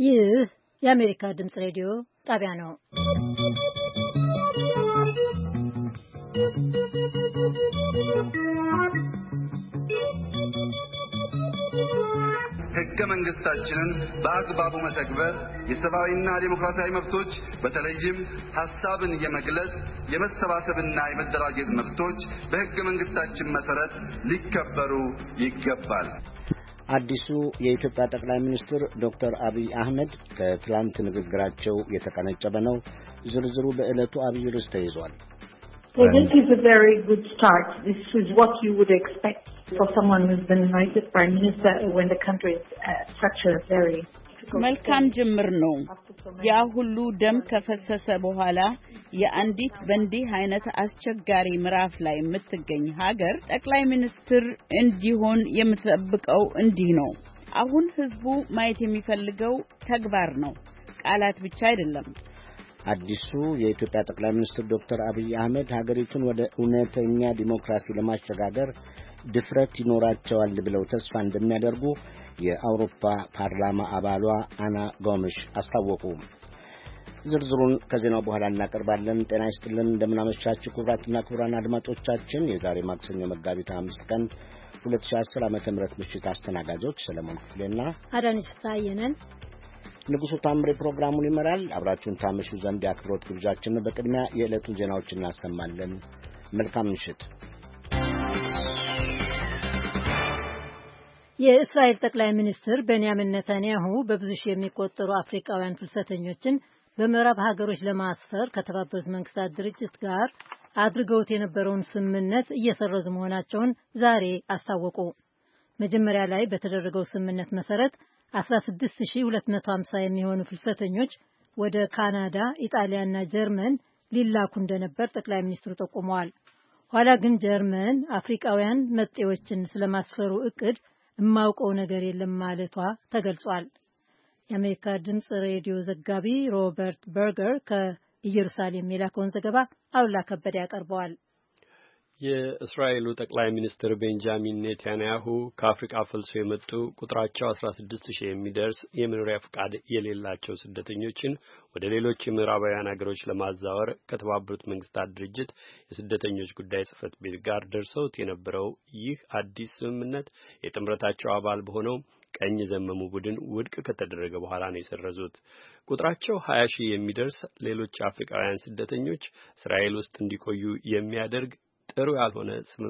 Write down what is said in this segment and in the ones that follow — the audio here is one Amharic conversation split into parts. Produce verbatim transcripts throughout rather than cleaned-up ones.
ይህ የአሜሪካ ድምጽ ሬዲዮ ጣቢያ ነው። ሕገ መንግስታችንን በአግባቡ መተግበር የሰብአዊና ዲሞክራሲያዊ መብቶች በተለይም ሐሳብን የመግለጽ የመሰባሰብና የመደራጀት መብቶች በሕገ መንግስታችን መሰረት ሊከበሩ ይገባል። አዲሱ የኢትዮጵያ ጠቅላይ ሚኒስትር ዶክተር አብይ አህመድ ከትላንት ንግግራቸው የተቀነጨበ ነው። ዝርዝሩ በዕለቱ አብይ ርዕስ ተይዟል። So this is a very good start. This is what you would expect for someone who's been elected prime minister when the country is uh, such a very መልካም ጅምር ነው። ያ ሁሉ ደም ከፈሰሰ በኋላ የአንዲት በእንዲህ አይነት አስቸጋሪ ምዕራፍ ላይ የምትገኝ ሀገር ጠቅላይ ሚኒስትር እንዲሆን የምትጠብቀው እንዲህ ነው። አሁን ህዝቡ ማየት የሚፈልገው ተግባር ነው፣ ቃላት ብቻ አይደለም። አዲሱ የኢትዮጵያ ጠቅላይ ሚኒስትር ዶክተር አብይ አህመድ ሀገሪቱን ወደ እውነተኛ ዲሞክራሲ ለማሸጋገር ድፍረት ይኖራቸዋል ብለው ተስፋ እንደሚያደርጉ የአውሮፓ ፓርላማ አባሏ አና ጎምሽ አስታወቁ። ዝርዝሩን ከዜናው በኋላ እናቀርባለን። ጤና ይስጥልን፣ እንደምናመሻችሁ ክቡራትና ክቡራን አድማጮቻችን። የዛሬ ማክሰኞ መጋቢት አምስት ቀን ሁለት ሺህ አስር ዓመተ ምህረት ምሽት አስተናጋጆች ሰለሞን ክፍሌና አዳነች ፍስሐየነን። ንጉሱ ታምሬ ፕሮግራሙን ይመራል። አብራችሁን ታመሹ ዘንድ የአክብሮት ግብዣችን። በቅድሚያ የዕለቱን ዜናዎች እናሰማለን። መልካም ምሽት። የእስራኤል ጠቅላይ ሚኒስትር ቤንያሚን ኔታንያሁ በብዙ ሺህ የሚቆጠሩ አፍሪካውያን ፍልሰተኞችን በምዕራብ ሀገሮች ለማስፈር ከተባበሩት መንግስታት ድርጅት ጋር አድርገውት የነበረውን ስምምነት እየሰረዙ መሆናቸውን ዛሬ አስታወቁ። መጀመሪያ ላይ በተደረገው ስምምነት መሰረት አስራ ስድስት ሺህ ሁለት መቶ ሀምሳ የሚሆኑ ፍልሰተኞች ወደ ካናዳ፣ ኢጣሊያና ጀርመን ሊላኩ እንደነበር ጠቅላይ ሚኒስትሩ ጠቁመዋል። ኋላ ግን ጀርመን አፍሪካውያን መጤዎችን ስለማስፈሩ እቅድ የማውቀው ነገር የለም ማለቷ ተገልጿል። የአሜሪካ ድምጽ ሬዲዮ ዘጋቢ ሮበርት በርገር ከኢየሩሳሌም የላከውን ዘገባ አሉላ ከበደ ያቀርበዋል። የእስራኤሉ ጠቅላይ ሚኒስትር ቤንጃሚን ኔታንያሁ ከአፍሪካ ፈልሰው የመጡ ቁጥራቸው አስራ ስድስት ሺህ የሚደርስ የመኖሪያ ፈቃድ የሌላቸው ስደተኞችን ወደ ሌሎች የምዕራባውያን ሀገሮች ለማዛወር ከተባበሩት መንግስታት ድርጅት የስደተኞች ጉዳይ ጽሕፈት ቤት ጋር ደርሰውት የነበረው ይህ አዲስ ስምምነት የጥምረታቸው አባል በሆነው ቀኝ ዘመሙ ቡድን ውድቅ ከተደረገ በኋላ ነው የሰረዙት። ቁጥራቸው ሀያ ሺህ የሚደርስ ሌሎች አፍሪካውያን ስደተኞች እስራኤል ውስጥ እንዲቆዩ የሚያደርግ ጥሩ ያልሆነ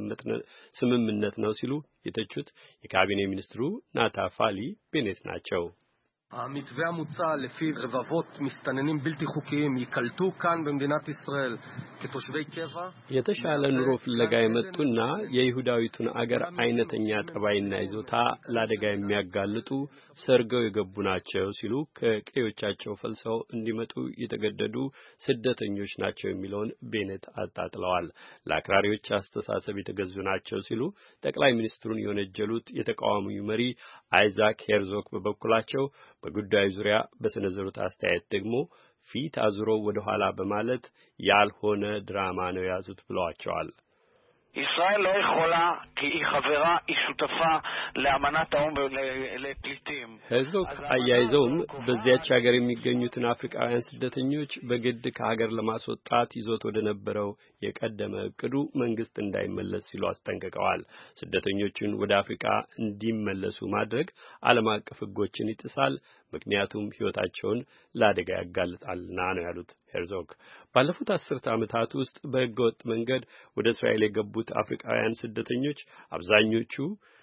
ስምምነት ነው ሲሉ የተቹት የካቢኔ ሚኒስትሩ ናታፋሊ ቤኔት ናቸው። המתווה המוצע לפי רבבות מסתננים בלתי חוקיים ייקלטו כאן במדינת ישראל כתושבי קבע የተሻለ ኑሮ ፍለጋ የመጡና የይሁዳዊቱን አገር አይነተኛ ጠባይና ይዞታ ለአደጋ የሚያጋልጡ ሰርገው የገቡ ናቸው ሲሉ ከቀዮቻቸው ፈልሰው እንዲመጡ የተገደዱ ስደተኞች ናቸው የሚለውን ቤኔት አጣጥለዋል። ለአክራሪዎች አስተሳሰብ የተገዙ ናቸው ሲሉ ጠቅላይ ሚኒስትሩን የወነጀሉት የተቃዋሚው መሪ አይዛክ ሄርዞግ በበኩላቸው በጉዳዩ ዙሪያ በሰነዘሩት አስተያየት ደግሞ ፊት አዙሮ ወደ ኋላ በማለት ያልሆነ ድራማ ነው ያዙት ብለዋቸዋል። ישראל לא יכולה כי היא חברה היא שותפה לאמנת האו"ם לפליטים ሄርዞግ አያይዘውም በዚያች ሀገር የሚገኙትን አፍሪካውያን ስደተኞች በግድ ከሀገር ለማስወጣት ይዞት ወደ ነበረው የቀደመ እቅዱ መንግስት እንዳይመለስ ሲሉ አስጠንቅቀዋል። ስደተኞችን ወደ አፍሪካ እንዲመለሱ ማድረግ ዓለም አቀፍ ሕጎችን ይጥሳል፣ ምክንያቱም ሕይወታቸውን ለአደጋ ያጋልጣልና ነው ያሉት ሄርዞግ። ባለፉት አስርተ ዓመታት ውስጥ በሕገወጥ መንገድ ወደ እስራኤል የገቡት አፍሪካውያን ስደተኞች አብዛኞቹ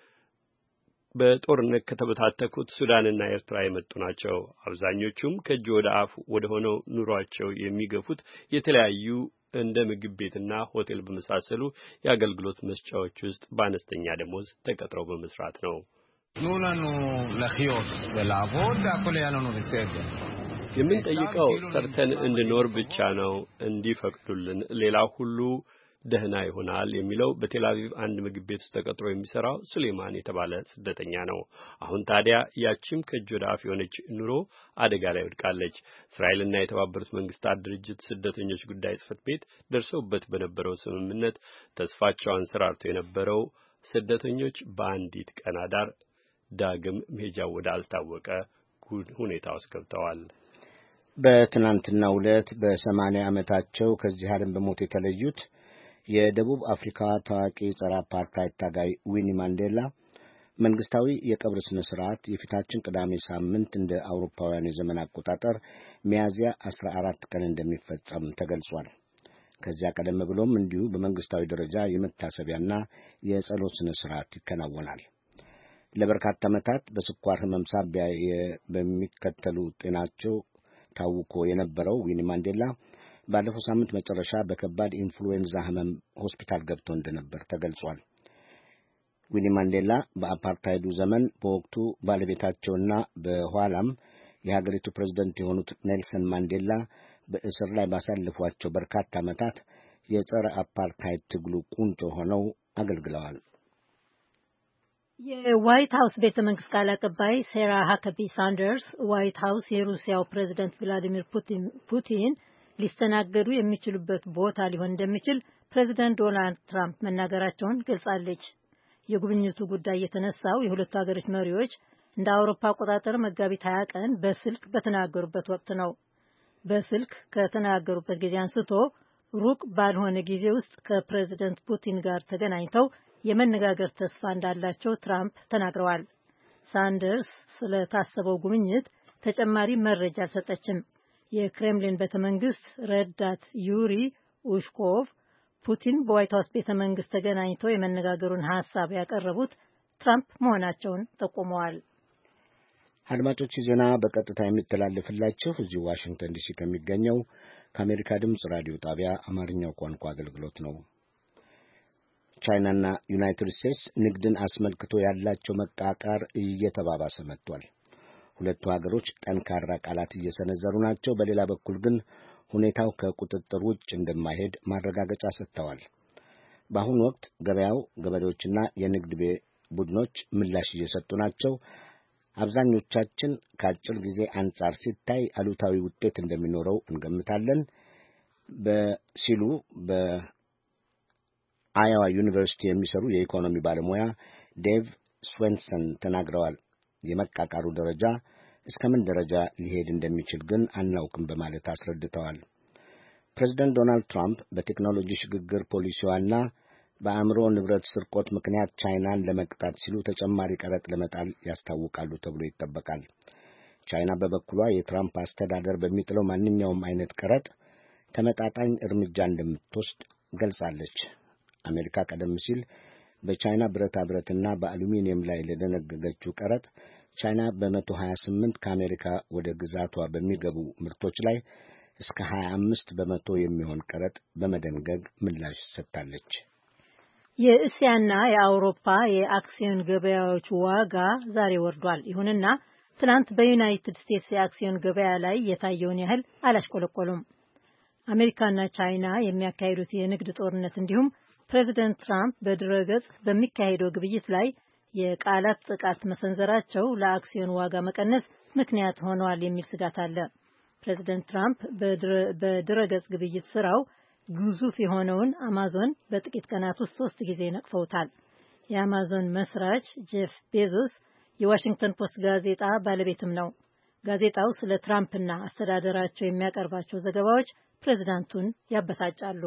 በጦርነት ከተበታተኩት ሱዳንና ኤርትራ የመጡ ናቸው። አብዛኞቹም ከእጅ ወደ አፍ ወደ ሆነው ኑሯቸው የሚገፉት የተለያዩ እንደ ምግብ ቤትና ሆቴል በመሳሰሉ የአገልግሎት መስጫዎች ውስጥ በአነስተኛ ደሞዝ ተቀጥረው በመስራት ነው። תנו לנו לחיות ולעבוד והכל יהיה לנו בסדר. የምንጠይቀው ሰርተን እንድኖር ብቻ ነው፣ እንዲፈቅዱልን ሌላው ሁሉ ደህና ይሆናል የሚለው በቴልአቪቭ አንድ ምግብ ቤት ውስጥ ተቀጥሮ የሚሰራው ሱሌማን የተባለ ስደተኛ ነው። አሁን ታዲያ ያቺም ከእጅ ወደ አፍ የሆነች ኑሮ አደጋ ላይ ወድቃለች። እስራኤልና የተባበሩት መንግስታት ድርጅት ስደተኞች ጉዳይ ጽሕፈት ቤት ደርሰውበት በነበረው ስምምነት ተስፋቸው አንሰራርቶ የነበረው ስደተኞች በአንዲት ቀን አዳር ዳግም መሄጃው ወደ አልታወቀ ሁኔታ ውስጥ ገብተዋል። በትናንትናው ዕለት በሰማንያ ዓመታቸው ከዚህ ዓለም በሞት የተለዩት የደቡብ አፍሪካ ታዋቂ ጸረ አፓርታይድ ታጋይ ዊኒ ማንዴላ መንግስታዊ የቀብር ስነ ስርዓት የፊታችን ቅዳሜ ሳምንት እንደ አውሮፓውያን የዘመን አቆጣጠር ሚያዝያ አስራ አራት ቀን እንደሚፈጸም ተገልጿል። ከዚያ ቀደም ብሎም እንዲሁ በመንግስታዊ ደረጃ የመታሰቢያና የጸሎት ስነ ስርዓት ይከናወናል። ለበርካታ ዓመታት በስኳር ህመም ሳቢያ በሚከተሉ ጤናቸው ታውቆ የነበረው ዊኒ ማንዴላ ባለፈው ሳምንት መጨረሻ በከባድ ኢንፍሉዌንዛ ህመም ሆስፒታል ገብቶ እንደነበር ተገልጿል። ዊኒ ማንዴላ በአፓርታይዱ ዘመን በወቅቱ ባለቤታቸውና በኋላም የሀገሪቱ ፕሬዝዳንት የሆኑት ኔልሰን ማንዴላ በእስር ላይ ባሳለፏቸው በርካታ ዓመታት የጸረ አፓርታይድ ትግሉ ቁንጮ ሆነው አገልግለዋል። የዋይት ሀውስ ቤተ መንግስት ቃል አቀባይ ሴራ ሃከቢ ሳንደርስ ዋይት ሀውስ የሩሲያው ፕሬዝዳንት ቭላዲሚር ፑቲን ሊስተናገዱ የሚችሉበት ቦታ ሊሆን እንደሚችል ፕሬዝዳንት ዶናልድ ትራምፕ መናገራቸውን ገልጻለች። የጉብኝቱ ጉዳይ የተነሳው የሁለቱ ሀገሮች መሪዎች እንደ አውሮፓ አቆጣጠር መጋቢት ሀያ ቀን በስልክ በተናገሩበት ወቅት ነው። በስልክ ከተናገሩበት ጊዜ አንስቶ ሩቅ ባልሆነ ጊዜ ውስጥ ከፕሬዝዳንት ፑቲን ጋር ተገናኝተው የመነጋገር ተስፋ እንዳላቸው ትራምፕ ተናግረዋል። ሳንደርስ ስለታሰበው ጉብኝት ተጨማሪ መረጃ አልሰጠችም። የክሬምሊን ቤተመንግስት ረዳት ዩሪ ኡሽኮቭ ፑቲን በዋይት ሀውስ ቤተመንግስት ተገናኝተው የመነጋገሩን ሐሳብ ያቀረቡት ትራምፕ መሆናቸውን ጠቁመዋል። አድማጮች ዜና በቀጥታ የሚተላለፍላችሁ እዚህ ዋሽንግተን ዲሲ ከሚገኘው ከአሜሪካ ድምፅ ራዲዮ ጣቢያ አማርኛው ቋንቋ አገልግሎት ነው። ቻይናና ዩናይትድ ስቴትስ ንግድን አስመልክቶ ያላቸው መቃቃር እየተባባሰ መጥቷል። ሁለቱ ሀገሮች ጠንካራ ቃላት እየሰነዘሩ ናቸው። በሌላ በኩል ግን ሁኔታው ከቁጥጥር ውጭ እንደማይሄድ ማረጋገጫ ሰጥተዋል። በአሁኑ ወቅት ገበያው ገበሬዎችና የንግድ ቡድኖች ምላሽ እየሰጡ ናቸው። አብዛኞቻችን ከአጭር ጊዜ አንጻር ሲታይ አሉታዊ ውጤት እንደሚኖረው እንገምታለን በሲሉ በአዮዋ ዩኒቨርሲቲ የሚሰሩ የኢኮኖሚ ባለሙያ ዴቭ ስዌንሰን ተናግረዋል። የመቃቃሩ ደረጃ እስከምን ደረጃ ሊሄድ እንደሚችል ግን አናውቅም በማለት አስረድተዋል። ፕሬዝዳንት ዶናልድ ትራምፕ በቴክኖሎጂ ሽግግር ፖሊሲዋና በአእምሮ ንብረት ስርቆት ምክንያት ቻይናን ለመቅጣት ሲሉ ተጨማሪ ቀረጥ ለመጣል ያስታውቃሉ ተብሎ ይጠበቃል። ቻይና በበኩሏ የትራምፕ አስተዳደር በሚጥለው ማንኛውም አይነት ቀረጥ ተመጣጣኝ እርምጃ እንደምትወስድ ገልጻለች። አሜሪካ ቀደም ሲል በቻይና ብረታ ብረትና በአሉሚኒየም ላይ ለደነገገችው ቀረጥ ቻይና በመቶ ሀያ ስምንት ከአሜሪካ ወደ ግዛቷ በሚገቡ ምርቶች ላይ እስከ ሀያ አምስት በመቶ የሚሆን ቀረጥ በመደንገግ ምላሽ ሰጥታለች። የእስያና የአውሮፓ የአክሲዮን ገበያዎች ዋጋ ዛሬ ወርዷል። ይሁንና ትናንት በዩናይትድ ስቴትስ የአክሲዮን ገበያ ላይ የታየውን ያህል አላሽቆለቆሉም። አሜሪካና ቻይና የሚያካሂዱት የንግድ ጦርነት እንዲሁም ፕሬዚደንት ትራምፕ በድረገጽ በሚካሄደው ግብይት ላይ የቃላት ጥቃት መሰንዘራቸው ለአክሲዮን ዋጋ መቀነስ ምክንያት ሆነዋል የሚል ስጋት አለ። ፕሬዚደንት ትራምፕ በድረገጽ ግብይት ስራው ግዙፍ የሆነውን አማዞን በጥቂት ቀናት ውስጥ ሶስት ጊዜ ነቅፈውታል። የአማዞን መስራች ጄፍ ቤዞስ የዋሽንግተን ፖስት ጋዜጣ ባለቤትም ነው። ጋዜጣው ስለ ትራምፕና አስተዳደራቸው የሚያቀርባቸው ዘገባዎች ፕሬዝዳንቱን ያበሳጫሉ።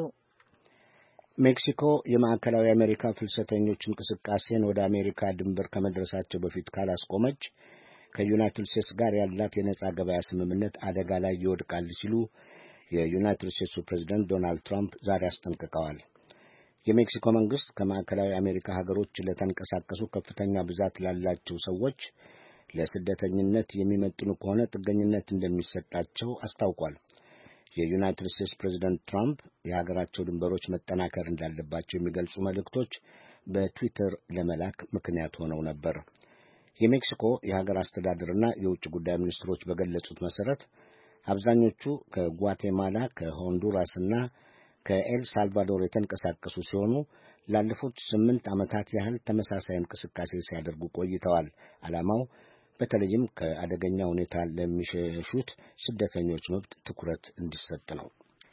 ሜክሲኮ የማዕከላዊ አሜሪካ ፍልሰተኞች እንቅስቃሴን ወደ አሜሪካ ድንበር ከመድረሳቸው በፊት ካላስቆመች ከዩናይትድ ስቴትስ ጋር ያላት የነጻ ገበያ ስምምነት አደጋ ላይ ይወድቃል ሲሉ የዩናይትድ ስቴትሱ ፕሬዝዳንት ዶናልድ ትራምፕ ዛሬ አስጠንቅቀዋል። የሜክሲኮ መንግስት ከማዕከላዊ አሜሪካ ሀገሮች ለተንቀሳቀሱ ከፍተኛ ብዛት ላላቸው ሰዎች ለስደተኝነት የሚመጥኑ ከሆነ ጥገኝነት እንደሚሰጣቸው አስታውቋል። የዩናይትድ ስቴትስ ፕሬዝዳንት ትራምፕ የሀገራቸው ድንበሮች መጠናከር እንዳለባቸው የሚገልጹ መልእክቶች በትዊተር ለመላክ ምክንያት ሆነው ነበር። የሜክሲኮ የሀገር አስተዳደርና የውጭ ጉዳይ ሚኒስትሮች በገለጹት መሰረት አብዛኞቹ ከጓቴማላ ከሆንዱራስና ከኤል ሳልቫዶር የተንቀሳቀሱ ሲሆኑ ላለፉት ስምንት ዓመታት ያህል ተመሳሳይ እንቅስቃሴ ሲያደርጉ ቆይተዋል። ዓላማው በተለይም ከአደገኛ ሁኔታ ለሚሸሹት ስደተኞች መብት ትኩረት እንዲሰጥ ነው።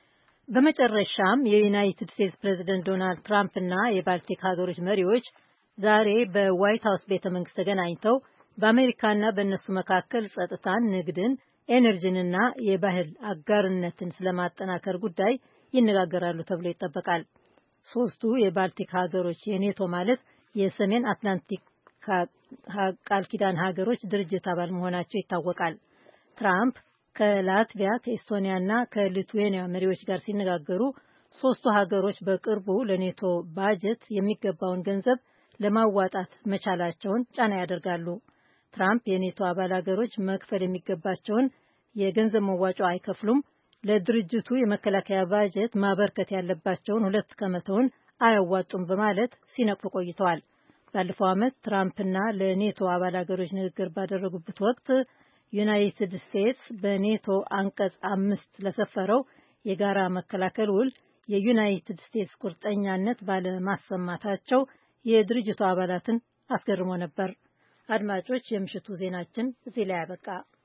በመጨረሻም የዩናይትድ ስቴትስ ፕሬዝዳንት ዶናልድ ትራምፕ እና የባልቲክ ሀገሮች መሪዎች ዛሬ በዋይት ሀውስ ቤተ መንግስት ተገናኝተው በአሜሪካና በእነሱ መካከል ጸጥታን፣ ንግድን፣ ኤነርጂንና የባህል አጋርነትን ስለማጠናከር ጉዳይ ይነጋገራሉ ተብሎ ይጠበቃል። ሶስቱ የባልቲክ ሀገሮች የኔቶ ማለት የሰሜን አትላንቲክ ቃል ኪዳን ሀገሮች ድርጅት አባል መሆናቸው ይታወቃል። ትራምፕ ከላትቪያ ከኤስቶኒያና ከሊቱዌኒያ መሪዎች ጋር ሲነጋገሩ ሶስቱ ሀገሮች በቅርቡ ለኔቶ ባጀት የሚገባውን ገንዘብ ለማዋጣት መቻላቸውን ጫና ያደርጋሉ። ትራምፕ የኔቶ አባል ሀገሮች መክፈል የሚገባቸውን የገንዘብ መዋጮ አይከፍሉም፣ ለድርጅቱ የመከላከያ ባጀት ማበርከት ያለባቸውን ሁለት ከመቶውን አያዋጡም በማለት ሲነቅፉ ቆይተዋል። ባለፈው ዓመት ትራምፕና ለኔቶ አባል ሀገሮች ንግግር ባደረጉበት ወቅት ዩናይትድ ስቴትስ በኔቶ አንቀጽ አምስት ለሰፈረው የጋራ መከላከል ውል የዩናይትድ ስቴትስ ቁርጠኛነት ባለማሰማታቸው የድርጅቱ አባላትን አስገርሞ ነበር። አድማጮች፣ የምሽቱ ዜናችን እዚህ ላይ ያበቃ።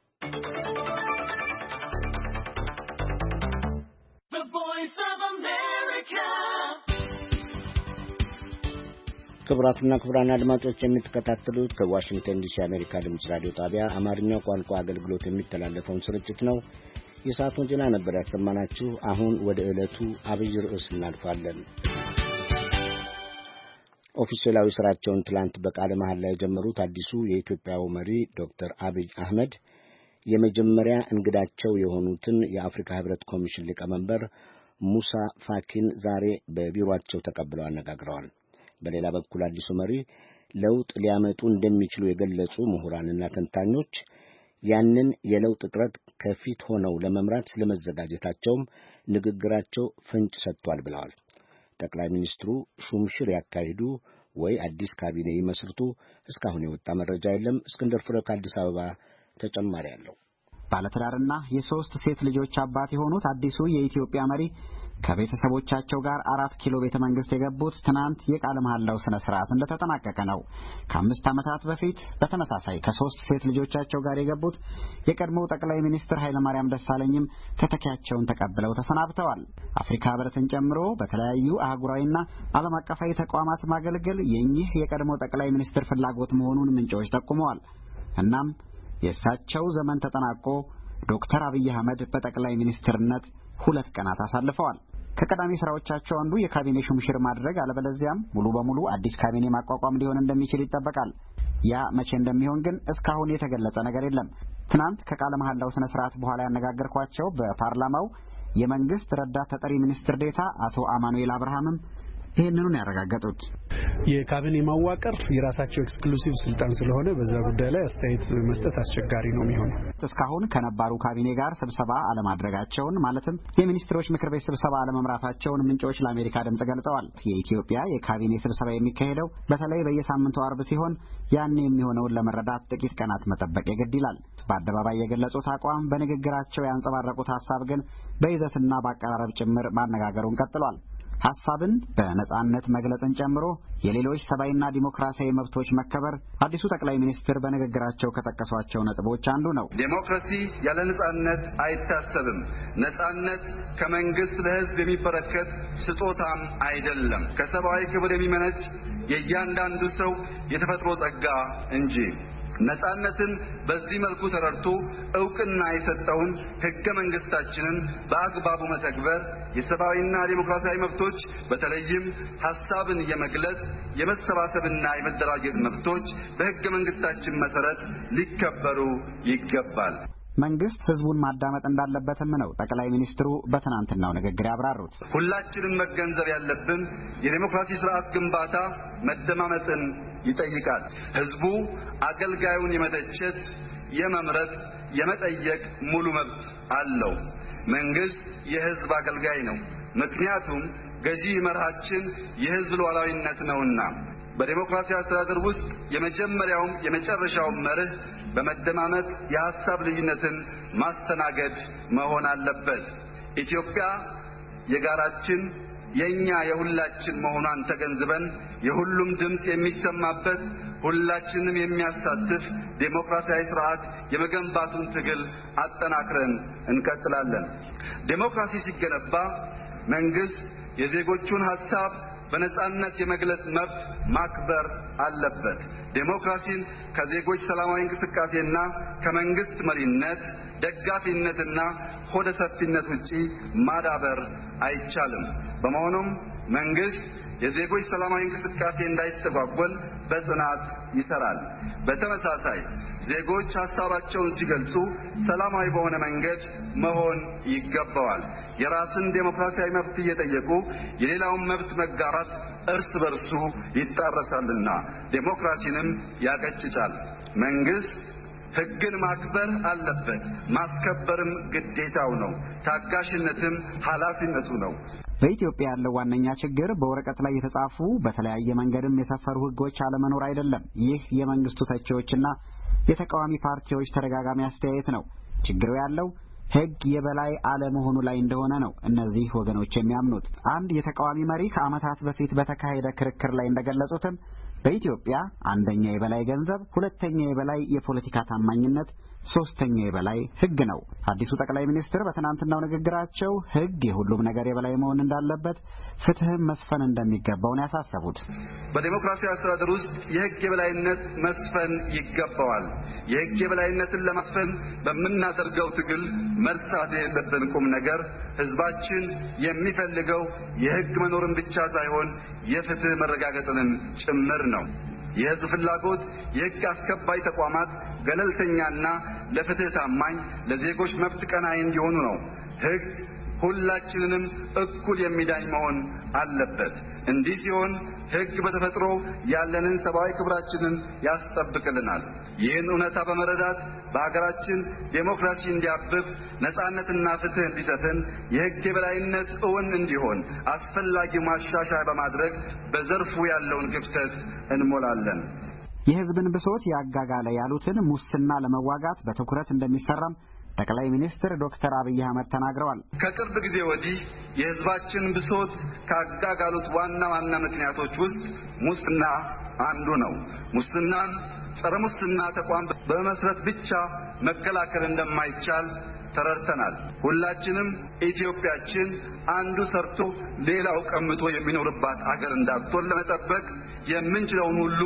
ክቡራትና ክቡራን አድማጮች የምትከታተሉት ከዋሽንግተን ዲሲ የአሜሪካ ድምፅ ራዲዮ ጣቢያ አማርኛው ቋንቋ አገልግሎት የሚተላለፈውን ስርጭት ነው። የሰዓቱን ዜና ነበር ያሰማናችሁ። አሁን ወደ ዕለቱ አብይ ርዕስ እናልፋለን። ኦፊሴላዊ ስራቸውን ትላንት በቃለ መሐላ ላይ የጀመሩት አዲሱ የኢትዮጵያው መሪ ዶክተር አብይ አህመድ የመጀመሪያ እንግዳቸው የሆኑትን የአፍሪካ ህብረት ኮሚሽን ሊቀመንበር ሙሳ ፋኪን ዛሬ በቢሮአቸው ተቀብለው አነጋግረዋል። በሌላ በኩል አዲሱ መሪ ለውጥ ሊያመጡ እንደሚችሉ የገለጹ ምሁራንና ተንታኞች ያንን የለውጥ ጥረት ከፊት ሆነው ለመምራት ስለመዘጋጀታቸውም ንግግራቸው ፍንጭ ሰጥቷል ብለዋል። ጠቅላይ ሚኒስትሩ ሹምሽር ያካሂዱ ወይ አዲስ ካቢኔ ይመስርቱ እስካሁን የወጣ መረጃ የለም። እስክንድር ፍሬው ከአዲስ አበባ ተጨማሪ አለው። ባለትዳርና የሶስት ሴት ልጆች አባት የሆኑት አዲሱ የኢትዮጵያ መሪ ከቤተሰቦቻቸው ጋር አራት ኪሎ ቤተ መንግስት የገቡት ትናንት የቃለ መሐላው ስነ ስርዓት እንደተጠናቀቀ ነው። ከአምስት ዓመታት በፊት በተመሳሳይ ከሶስት ሴት ልጆቻቸው ጋር የገቡት የቀድሞው ጠቅላይ ሚኒስትር ኃይለማርያም ደሳለኝም ተተኪያቸውን ተቀብለው ተሰናብተዋል። አፍሪካ ህብረትን ጨምሮ በተለያዩ አህጉራዊና ዓለም አቀፋዊ ተቋማት ማገልገል የኚህ የቀድሞው ጠቅላይ ሚኒስትር ፍላጎት መሆኑን ምንጮች ጠቁመዋል። እናም የእሳቸው ዘመን ተጠናቆ ዶክተር አብይ አህመድ በጠቅላይ ሚኒስትርነት ሁለት ቀናት አሳልፈዋል። ከቀዳሚ ስራዎቻቸው አንዱ የካቢኔ ሹምሽር ማድረግ አለበለዚያም ሙሉ በሙሉ አዲስ ካቢኔ ማቋቋም ሊሆን እንደሚችል ይጠበቃል። ያ መቼ እንደሚሆን ግን እስካሁን የተገለጸ ነገር የለም። ትናንት ከቃለ መሐላው ስነ ስርዓት በኋላ ያነጋገርኳቸው በፓርላማው የመንግስት ረዳት ተጠሪ ሚኒስትር ዴኤታ አቶ አማኑኤል አብርሃምም ይህንኑን ያረጋገጡት የካቢኔ ማዋቀር የራሳቸው ኤክስክሉሲቭ ስልጣን ስለሆነ በዛ ጉዳይ ላይ አስተያየት መስጠት አስቸጋሪ ነው የሚሆነው። እስካሁን ከነባሩ ካቢኔ ጋር ስብሰባ አለማድረጋቸውን ማለትም የሚኒስትሮች ምክር ቤት ስብሰባ አለመምራታቸውን ምንጮች ለአሜሪካ ድምጽ ገልጸዋል። የኢትዮጵያ የካቢኔ ስብሰባ የሚካሄደው በተለይ በየሳምንቱ አርብ ሲሆን ያን የሚሆነውን ለመረዳት ጥቂት ቀናት መጠበቅ የግድ ይላል። በአደባባይ የገለጹት አቋም፣ በንግግራቸው ያንጸባረቁት ሀሳብ ግን በይዘትና በአቀራረብ ጭምር ማነጋገሩን ቀጥሏል። ሐሳብን በነጻነት መግለጽን ጨምሮ የሌሎች ሰብአዊና ዲሞክራሲያዊ መብቶች መከበር አዲሱ ጠቅላይ ሚኒስትር በንግግራቸው ከጠቀሷቸው ነጥቦች አንዱ ነው። ዲሞክራሲ ያለ ነጻነት አይታሰብም። ነጻነት ከመንግስት ለህዝብ የሚበረከት ስጦታም አይደለም፣ ከሰብአዊ ክብር የሚመነጭ የእያንዳንዱ ሰው የተፈጥሮ ጸጋ እንጂ። ነጻነትን በዚህ መልኩ ተረድቶ እውቅና የሰጠውን ህገ መንግስታችንን በአግባቡ መተግበር የሰብአዊና ዲሞክራሲያዊ መብቶች በተለይም ሐሳብን የመግለጽ የመሰባሰብና የመደራጀት መብቶች በህገ መንግስታችን መሰረት ሊከበሩ ይገባል። መንግስት ህዝቡን ማዳመጥ እንዳለበትም ነው ጠቅላይ ሚኒስትሩ በትናንትናው ንግግር ያብራሩት። ሁላችንም መገንዘብ ያለብን የዲሞክራሲ ስርዓት ግንባታ መደማመጥን ይጠይቃል። ህዝቡ አገልጋዩን የመተቸት፣ የመምረጥ፣ የመጠየቅ ሙሉ መብት አለው። መንግስት የህዝብ አገልጋይ ነው። ምክንያቱም ገዢ መርሃችን የህዝብ ሉዓላዊነት ነውና። በዲሞክራሲያዊ አስተዳደር ውስጥ የመጀመሪያውም የመጨረሻውም መርህ በመደማመጥ የሐሳብ ልዩነትን ማስተናገድ መሆን አለበት። ኢትዮጵያ የጋራችን የኛ የሁላችን መሆኗን ተገንዝበን የሁሉም ድምጽ የሚሰማበት ሁላችንም የሚያሳትፍ ዴሞክራሲያዊ ስርዓት የመገንባቱን ትግል አጠናክረን እንቀጥላለን። ዴሞክራሲ ሲገነባ መንግስት የዜጎቹን ሐሳብ በነጻነት የመግለጽ መብት ማክበር አለበት። ዴሞክራሲን ከዜጎች ሰላማዊ እንቅስቃሴና ከመንግስት መሪነት ደጋፊነትና ሆደ ሰፊነት ውጪ ማዳበር አይቻልም። በመሆኑም መንግስት የዜጎች ሰላማዊ እንቅስቃሴ እንዳይስተጓጎል በጽናት ይሰራል። በተመሳሳይ ዜጎች ሐሳባቸውን ሲገልጹ ሰላማዊ በሆነ መንገድ መሆን ይገባዋል። የራስን ዴሞክራሲያዊ መብት እየጠየቁ የሌላውን መብት መጋራት እርስ በርሱ ይጣረሳልና ዴሞክራሲንም ያቀጭጫል። መንግስት ሕግን ማክበር አለበት፣ ማስከበርም ግዴታው ነው። ታጋሽነትም ኃላፊነቱ ነው። በኢትዮጵያ ያለው ዋነኛ ችግር በወረቀት ላይ የተጻፉ በተለያየ መንገድም የሰፈሩ ሕጎች አለመኖር አይደለም። ይህ የመንግስቱ ተቺዎችና የተቃዋሚ ፓርቲዎች ተደጋጋሚ አስተያየት ነው። ችግሩ ያለው ሕግ የበላይ አለመሆኑ ላይ እንደሆነ ነው እነዚህ ወገኖች የሚያምኑት። አንድ የተቃዋሚ መሪ ከዓመታት በፊት በተካሄደ ክርክር ላይ እንደገለጹትም በኢትዮጵያ አንደኛ የበላይ ገንዘብ፣ ሁለተኛ የበላይ የፖለቲካ ታማኝነት፣ ሶስተኛ የበላይ ሕግ ነው። አዲሱ ጠቅላይ ሚኒስትር በትናንትናው ንግግራቸው ሕግ የሁሉም ነገር የበላይ መሆን እንዳለበት፣ ፍትህም መስፈን እንደሚገባው ነው ያሳሰቡት። በዲሞክራሲያዊ አስተዳደር ውስጥ የሕግ የበላይነት መስፈን ይገባዋል። የሕግ የበላይነትን ለማስፈን በምናደርገው ትግል መርሳት የሌለብን ቁም ነገር ህዝባችን የሚፈልገው የሕግ መኖርን ብቻ ሳይሆን የፍትህ መረጋገጥንም ጭምር ነው። የህዝብ ፍላጎት የሕግ አስከባሪ ተቋማት ገለልተኛና ለፍትህ ታማኝ፣ ለዜጎች መብት ቀናኢ እንዲሆኑ ነው። ሕግ ሁላችንንም እኩል የሚዳኝ መሆን አለበት። እንዲህ ሲሆን ሕግ በተፈጥሮ ያለንን ሰብአዊ ክብራችንን ያስጠብቅልናል። ይህን እውነታ በመረዳት በሀገራችን ዴሞክራሲ እንዲያብብ፣ ነጻነትና ፍትህ እንዲሰፍን፣ የሕግ የበላይነት እውን እንዲሆን አስፈላጊው ማሻሻያ በማድረግ በዘርፉ ያለውን ክፍተት እንሞላለን። የህዝብን ብሶት ያጋጋለ ያሉትን ሙስና ለመዋጋት በትኩረት እንደሚሰራም ጠቅላይ ሚኒስትር ዶክተር አብይ አህመድ ተናግረዋል። ከቅርብ ጊዜ ወዲህ የህዝባችን ብሶት ካጋጋሉት ዋና ዋና ምክንያቶች ውስጥ ሙስና አንዱ ነው። ሙስናን ጸረ ሙስና ተቋም በመመስረት ብቻ መከላከል እንደማይቻል ተረድተናል። ሁላችንም ኢትዮጵያችን አንዱ ሰርቶ ሌላው ቀምቶ የሚኖርባት አገር እንዳትሆን ለመጠበቅ የምንችለውን ሁሉ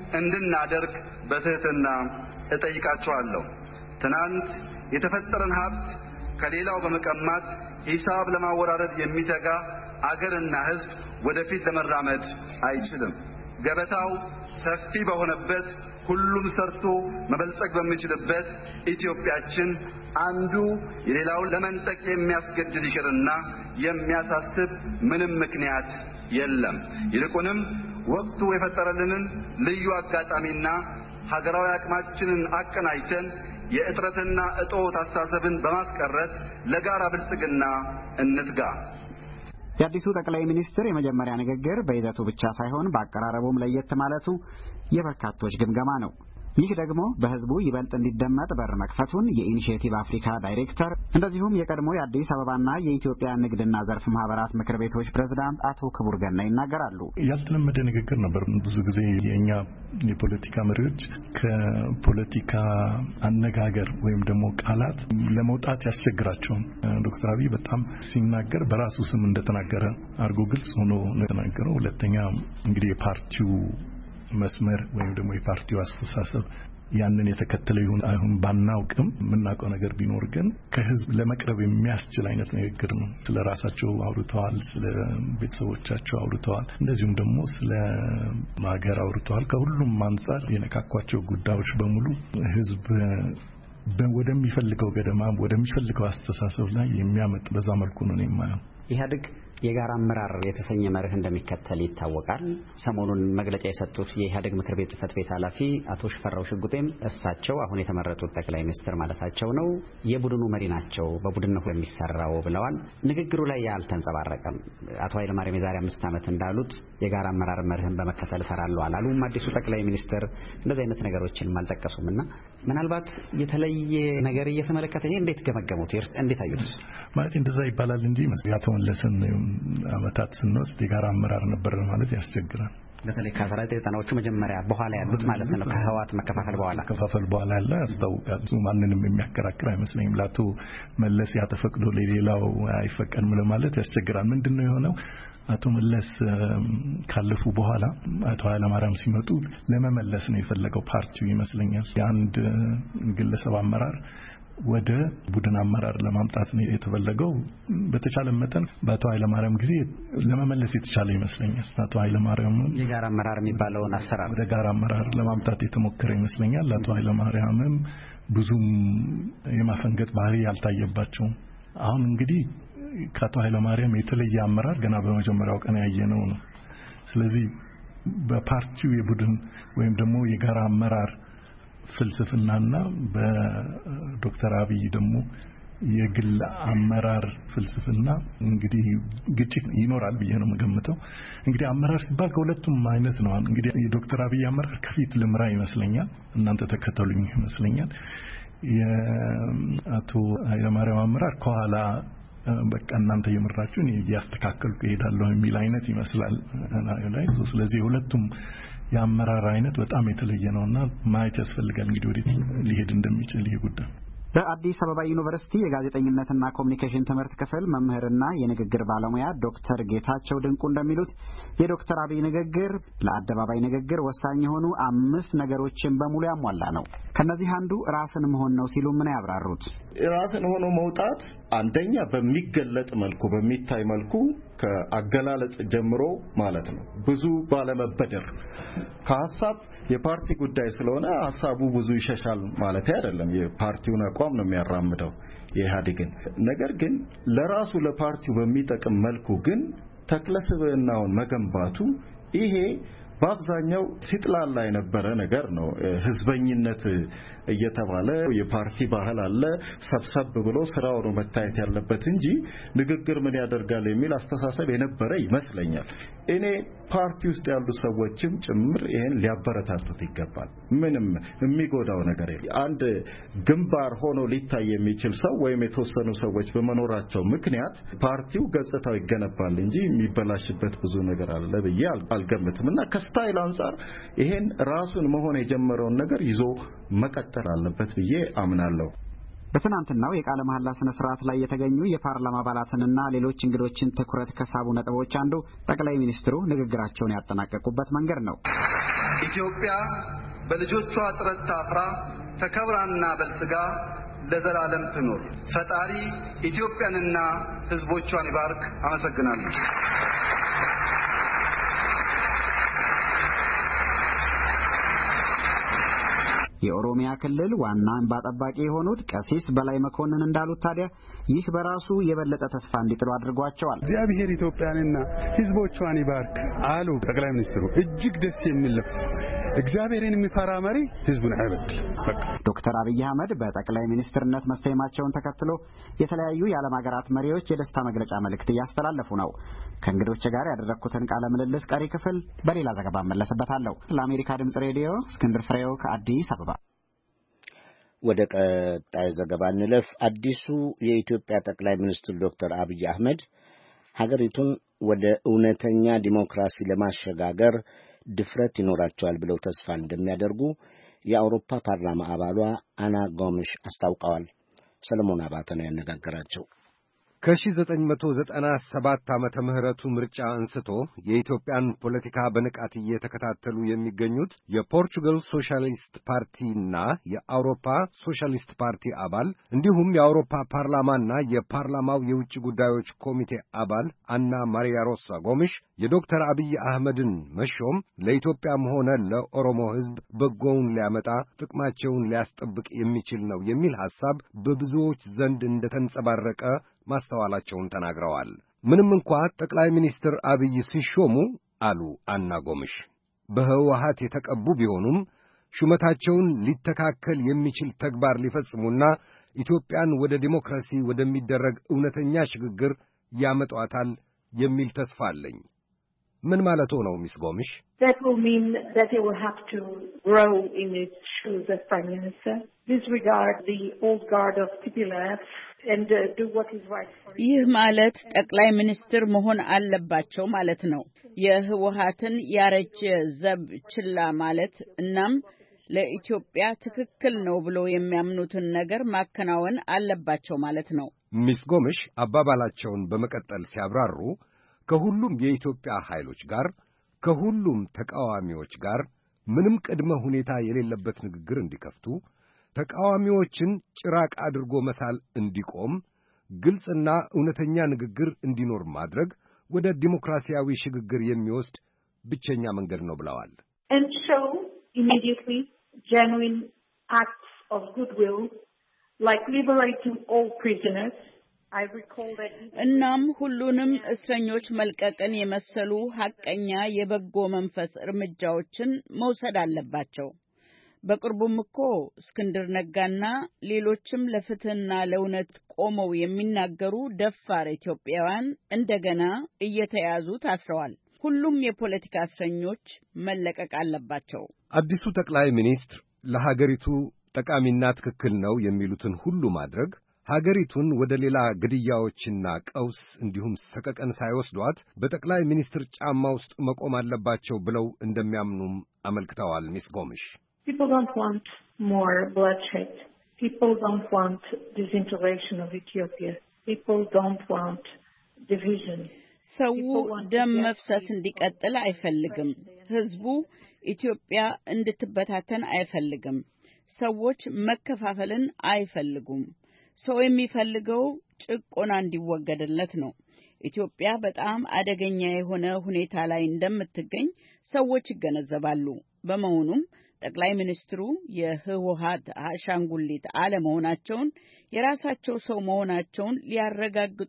እንድናደርግ በትህትና እጠይቃችኋለሁ። ትናንት የተፈጠረን ሀብት ከሌላው በመቀማት ሂሳብ ለማወራረድ የሚተጋ አገርና ህዝብ ወደፊት ለመራመድ አይችልም። ገበታው ሰፊ በሆነበት፣ ሁሉም ሰርቶ መበልጸግ በሚችልበት ኢትዮጵያችን አንዱ የሌላውን ለመንጠቅ የሚያስገድድ ይሽርና የሚያሳስብ ምንም ምክንያት የለም። ይልቁንም ወቅቱ የፈጠረልንን ልዩ አጋጣሚና ሀገራዊ አቅማችንን አቀናጅተን የእጥረትና እጦት አስተሳሰብን በማስቀረት ለጋራ ብልጽግና እንትጋ። የአዲሱ ጠቅላይ ሚኒስትር የመጀመሪያ ንግግር በይዘቱ ብቻ ሳይሆን በአቀራረቡም ለየት ማለቱ የበርካቶች ግምገማ ነው። ይህ ደግሞ በህዝቡ ይበልጥ እንዲደመጥ በር መክፈቱን የኢኒሼቲቭ አፍሪካ ዳይሬክተር እንደዚሁም የቀድሞ የአዲስ አበባና የኢትዮጵያ ንግድና ዘርፍ ማህበራት ምክር ቤቶች ፕሬዝዳንት አቶ ክቡር ገና ይናገራሉ። ያልተለመደ ንግግር ነበር። ብዙ ጊዜ የኛ የፖለቲካ መሪዎች ከፖለቲካ አነጋገር ወይም ደግሞ ቃላት ለመውጣት ያስቸግራቸዋል። ዶክተር አብይ በጣም ሲናገር በራሱ ስም እንደተናገረ አድርጎ ግልጽ ሆኖ ነው የተናገረው። ሁለተኛ እንግዲህ የፓርቲው መስመር ወይም ደግሞ የፓርቲው አስተሳሰብ ያንን የተከተለ ይሁን አይሁን ባናውቅም የምናውቀው ነገር ቢኖር ግን ከህዝብ ለመቅረብ የሚያስችል አይነት ንግግር ነው። ስለ ራሳቸው አውርተዋል፣ ስለ ቤተሰቦቻቸው አውርተዋል፣ እንደዚሁም ደግሞ ስለ ሀገር አውርተዋል። ከሁሉም አንጻር የነካኳቸው ጉዳዮች በሙሉ ህዝብ ወደሚፈልገው ገደማ ወደሚፈልገው አስተሳሰብ ላይ የሚያመጥ በዛ መልኩ ነው የማየው። ኢህአዴግ የጋራ አመራር የተሰኘ መርህ እንደሚከተል ይታወቃል። ሰሞኑን መግለጫ የሰጡት የኢህአዴግ ምክር ቤት ጽህፈት ቤት ኃላፊ አቶ ሽፈራው ሽጉጤም እሳቸው አሁን የተመረጡት ጠቅላይ ሚኒስትር ማለታቸው ነው የቡድኑ መሪ ናቸው፣ በቡድን ነው የሚሰራው ብለዋል። ንግግሩ ላይ ያልተንጸባረቀም። አቶ ኃይለማርያም የዛሬ አምስት ዓመት እንዳሉት የጋራ አመራር መርህን በመከተል እሰራለሁ አላሉም። አዲሱ ጠቅላይ ሚኒስትር እንደዚህ አይነት ነገሮችን አልጠቀሱምና ምናልባት የተለየ ነገር እየተመለከተ እንዴት ገመገሙት? እንዴት አዩት? ማለት እንደዛ ይባላል እንጂ ያቶ መለስን አመታት ስንወስድ የጋራ አመራር ነበር ማለት ያስቸግራል። በተለይ ከ1990ዎቹ መጀመሪያ በኋላ ያሉት ማለት ነው ከህዋት መከፋፈል በኋላ መከፋፈል በኋላ ያለ ያስታውቃል። ማንንም የሚያከራክር አይመስለኝም። ላቱ መለስ ያተፈቅዶ ለሌላው አይፈቀድም ለማለት ያስቸግራል። ምንድነው የሆነው? አቶ መለስ ካለፉ በኋላ አቶ ኃይለማርያም ሲመጡ ለመመለስ ነው የፈለገው ፓርቲው ይመስለኛል። የአንድ ግለሰብ አመራር ወደ ቡድን አመራር ለማምጣት ነው የተፈለገው። በተቻለ መጠን በአቶ ኃይለማርያም ጊዜ ለመመለስ የተቻለ ይመስለኛል። አቶ ኃይለማርያም የጋራ አመራር የሚባለውን አሰራር ወደ ጋራ አመራር ለማምጣት የተሞከረ ይመስለኛል። አቶ ኃይለማርያምም ብዙም የማፈንገጥ ባህሪ ያልታየባቸው። አሁን እንግዲህ ከአቶ ኃይለማርያም የተለየ አመራር ገና በመጀመሪያው ቀን ያየነው ነው። ስለዚህ በፓርቲው የቡድን ወይም ደግሞ የጋራ አመራር ፍልስፍናና በዶክተር አብይ ደግሞ የግል አመራር ፍልስፍና እንግዲህ ግጭት ይኖራል ብዬ ነው የምገምተው። እንግዲህ አመራር ሲባል ከሁለቱም አይነት ነው። እንግዲህ የዶክተር አብይ አመራር ከፊት ልምራ ይመስለኛል፣ እናንተ ተከተሉኝ ይመስለኛል። የአቶ ኃይለማርያም አመራር ከኋላ በቃ እናንተ የምራችሁ እኔ ያስተካከልኩ እሄዳለሁ የሚል አይነት ይመስላል ላይ። ስለዚህ ሁለቱም የአመራር አይነት በጣም የተለየ ነውና ማየት ያስፈልጋል እንግዲህ ወዴት ሊሄድ እንደሚችል ይሄ ጉዳይ። በአዲስ አበባ ዩኒቨርሲቲ የጋዜጠኝነትና ኮሙኒኬሽን ትምህርት ክፍል መምህርና የንግግር ባለሙያ ዶክተር ጌታቸው ድንቁ እንደሚሉት የዶክተር አብይ ንግግር ለአደባባይ ንግግር ወሳኝ የሆኑ አምስት ነገሮችን በሙሉ ያሟላ ነው። ከነዚህ አንዱ ራስን መሆን ነው ሲሉ ምን ያብራሩት? ራስን ሆኖ መውጣት አንደኛ በሚገለጥ መልኩ በሚታይ መልኩ ከአገላለጽ ጀምሮ ማለት ነው። ብዙ ባለመበደር ከሐሳብ የፓርቲ ጉዳይ ስለሆነ ሐሳቡ ብዙ ይሸሻል ማለት አይደለም። የፓርቲውን አቋም ነው የሚያራምደው የኢህአዴግን። ነገር ግን ለራሱ ለፓርቲው በሚጠቅም መልኩ ግን ተክለስብዕናውን መገንባቱ ይሄ በአብዛኛው ሲጥላላ የነበረ ነገር ነው። ህዝበኝነት እየተባለ የፓርቲ ባህል አለ፣ ሰብሰብ ብሎ ስራው ነው መታየት ያለበት እንጂ ንግግር ምን ያደርጋል የሚል አስተሳሰብ የነበረ ይመስለኛል። እኔ ፓርቲ ውስጥ ያሉ ሰዎችም ጭምር ይሄን ሊያበረታቱት ይገባል። ምንም የሚጎዳው ነገር የለም። አንድ ግንባር ሆኖ ሊታይ የሚችል ሰው ወይም የተወሰኑ ሰዎች በመኖራቸው ምክንያት ፓርቲው ገጽታው ይገነባል እንጂ የሚበላሽበት ብዙ ነገር አለ ብዬ አልገምትምና ከስታይል አንፃር ይሄን ራሱን መሆን የጀመረውን ነገር ይዞ መቀጠል አለበት ብዬ አምናለሁ። በትናንትናው የቃለ መሐላ ስነ ስርዓት ላይ የተገኙ የፓርላማ አባላትንና ሌሎች እንግዶችን ትኩረት ከሳቡ ነጥቦች አንዱ ጠቅላይ ሚኒስትሩ ንግግራቸውን ያጠናቀቁበት መንገድ ነው። ኢትዮጵያ በልጆቿ ጥረት ታፍራ ተከብራና በልጽጋ ለዘላለም ትኖር። ፈጣሪ ኢትዮጵያንና ሕዝቦቿን ይባርክ። አመሰግናለሁ። የኦሮሚያ ክልል ዋና እንባ ጠባቂ የሆኑት ቀሲስ በላይ መኮንን እንዳሉት ታዲያ ይህ በራሱ የበለጠ ተስፋ እንዲጥሉ አድርጓቸዋል። እግዚአብሔር ኢትዮጵያንና ሕዝቦቿን ይባርክ አሉ ጠቅላይ ሚኒስትሩ። እጅግ ደስ የሚል እግዚአብሔርን የሚፈራ መሪ ሕዝቡን አይበድል። ዶክተር አብይ አህመድ በጠቅላይ ሚኒስትርነት መሰየማቸውን ተከትሎ የተለያዩ የዓለም ሀገራት መሪዎች የደስታ መግለጫ መልእክት እያስተላለፉ ነው። ከእንግዶች ጋር ያደረኩትን ቃለ ምልልስ ቀሪ ክፍል በሌላ ዘገባ መለስበታለሁ። ለአሜሪካ ድምጽ ሬዲዮ እስክንድር ፍሬው ከአዲስ አበባ። ወደ ቀጣይ ዘገባ እንለፍ። አዲሱ የኢትዮጵያ ጠቅላይ ሚኒስትር ዶክተር አብይ አህመድ ሀገሪቱን ወደ እውነተኛ ዲሞክራሲ ለማሸጋገር ድፍረት ይኖራቸዋል ብለው ተስፋ እንደሚያደርጉ የአውሮፓ ፓርላማ አባሏ አና ጎምሽ አስታውቀዋል። ሰለሞን አባተ ነው ያነጋገራቸው። ከሺህ ዘጠኝ መቶ ዘጠና ሰባት ዓመተ ምህረቱ ምርጫ አንስቶ የኢትዮጵያን ፖለቲካ በንቃት እየተከታተሉ የሚገኙት የፖርቹጋል ሶሻሊስት ፓርቲና የአውሮፓ ሶሻሊስት ፓርቲ አባል እንዲሁም የአውሮፓ ፓርላማና የፓርላማው የውጭ ጉዳዮች ኮሚቴ አባል አና ማሪያ ሮሳ ጎምሽ የዶክተር አብይ አህመድን መሾም ለኢትዮጵያም ሆነ ለኦሮሞ ሕዝብ በጎውን ሊያመጣ ጥቅማቸውን ሊያስጠብቅ የሚችል ነው የሚል ሐሳብ በብዙዎች ዘንድ እንደተንጸባረቀ ማስተዋላቸውን ተናግረዋል። ምንም እንኳ ጠቅላይ ሚኒስትር አብይ ሲሾሙ አሉ አና ጎምሽ በህወሓት የተቀቡ ቢሆኑም ሹመታቸውን ሊተካከል የሚችል ተግባር ሊፈጽሙና ኢትዮጵያን ወደ ዲሞክራሲ ወደሚደረግ እውነተኛ ሽግግር ያመጧታል የሚል ተስፋ አለኝ። ምን ማለት ነው ሚስ ጎምሽ? That will mean that they will have to grow in its shoes as Prime Minister, disregard the old guard of T P L F and uh, do what is right for ይህ ማለት ጠቅላይ ሚኒስትር መሆን አለባቸው ማለት ነው። የህወሓትን ያረጀ ዘብ ችላ ማለት እናም ለኢትዮጵያ ትክክል ነው ብሎ የሚያምኑትን ነገር ማከናወን አለባቸው ማለት ነው። ሚስ ጎምሽ አባባላቸውን በመቀጠል ሲያብራሩ ከሁሉም የኢትዮጵያ ኃይሎች ጋር ከሁሉም ተቃዋሚዎች ጋር ምንም ቅድመ ሁኔታ የሌለበት ንግግር እንዲከፍቱ፣ ተቃዋሚዎችን ጭራቅ አድርጎ መሳል እንዲቆም፣ ግልጽና እውነተኛ ንግግር እንዲኖር ማድረግ ወደ ዲሞክራሲያዊ ሽግግር የሚወስድ ብቸኛ መንገድ ነው ብለዋል። And show immediately genuine acts of goodwill like liberating all prisoners. I recall that እናም ሁሉንም እስረኞች መልቀቅን የመሰሉ ሐቀኛ የበጎ መንፈስ እርምጃዎችን መውሰድ አለባቸው። በቅርቡም እኮ እስክንድር ነጋና ሌሎችም ለፍትህና ለእውነት ቆመው የሚናገሩ ደፋር ኢትዮጵያውያን እንደገና እየተያዙ ታስረዋል። ሁሉም የፖለቲካ እስረኞች መለቀቅ አለባቸው። አዲሱ ጠቅላይ ሚኒስትር ለሀገሪቱ ጠቃሚና ትክክል ነው የሚሉትን ሁሉ ማድረግ፣ ሀገሪቱን ወደ ሌላ ግድያዎችና ቀውስ እንዲሁም ሰቀቀን ሳይወስዷት በጠቅላይ ሚኒስትር ጫማ ውስጥ መቆም አለባቸው ብለው እንደሚያምኑም አመልክተዋል። ሚስ ጎምሽ People don't want more bloodshed. People don't want disintegration of Ethiopia. People don't want division. ሰው ደም መፍሰስ እንዲቀጥል አይፈልግም። ህዝቡ ኢትዮጵያ እንድትበታተን አይፈልግም። ሰዎች መከፋፈልን አይፈልጉም። ሰው የሚፈልገው ጭቆና እንዲወገድለት ነው። ኢትዮጵያ በጣም አደገኛ የሆነ ሁኔታ ላይ እንደምትገኝ ሰዎች ይገነዘባሉ። በመሆኑም ጠቅላይ ሚኒስትሩ የህወሓት አሻንጉሊት አለመሆናቸውን የራሳቸው ሰው መሆናቸውን ሊያረጋግጡ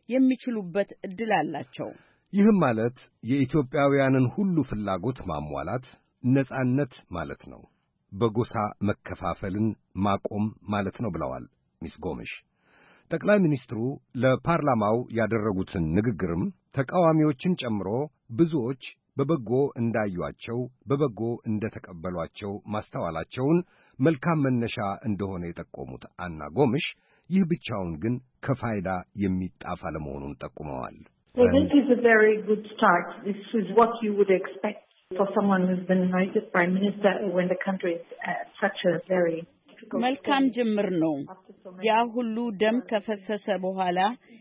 የሚችሉበት እድል አላቸው። ይህም ማለት የኢትዮጵያውያንን ሁሉ ፍላጎት ማሟላት፣ ነጻነት ማለት ነው። በጎሳ መከፋፈልን ማቆም ማለት ነው ብለዋል ሚስ ጎምሽ። ጠቅላይ ሚኒስትሩ ለፓርላማው ያደረጉትን ንግግርም ተቃዋሚዎችን ጨምሮ ብዙዎች በበጎ እንዳዩአቸው በበጎ እንደተቀበሏቸው ማስተዋላቸውን መልካም መነሻ እንደሆነ የጠቆሙት አና ጎምሽ ይህ ብቻውን ግን ከፋይዳ የሚጣፍ አለመሆኑን ጠቁመዋል። So this is a very good start. This is what you would expect for someone who's been elected prime minister when the country is at such a very መልካም ጅምር ነው። ያ ሁሉ ደም ከፈሰሰ በኋላ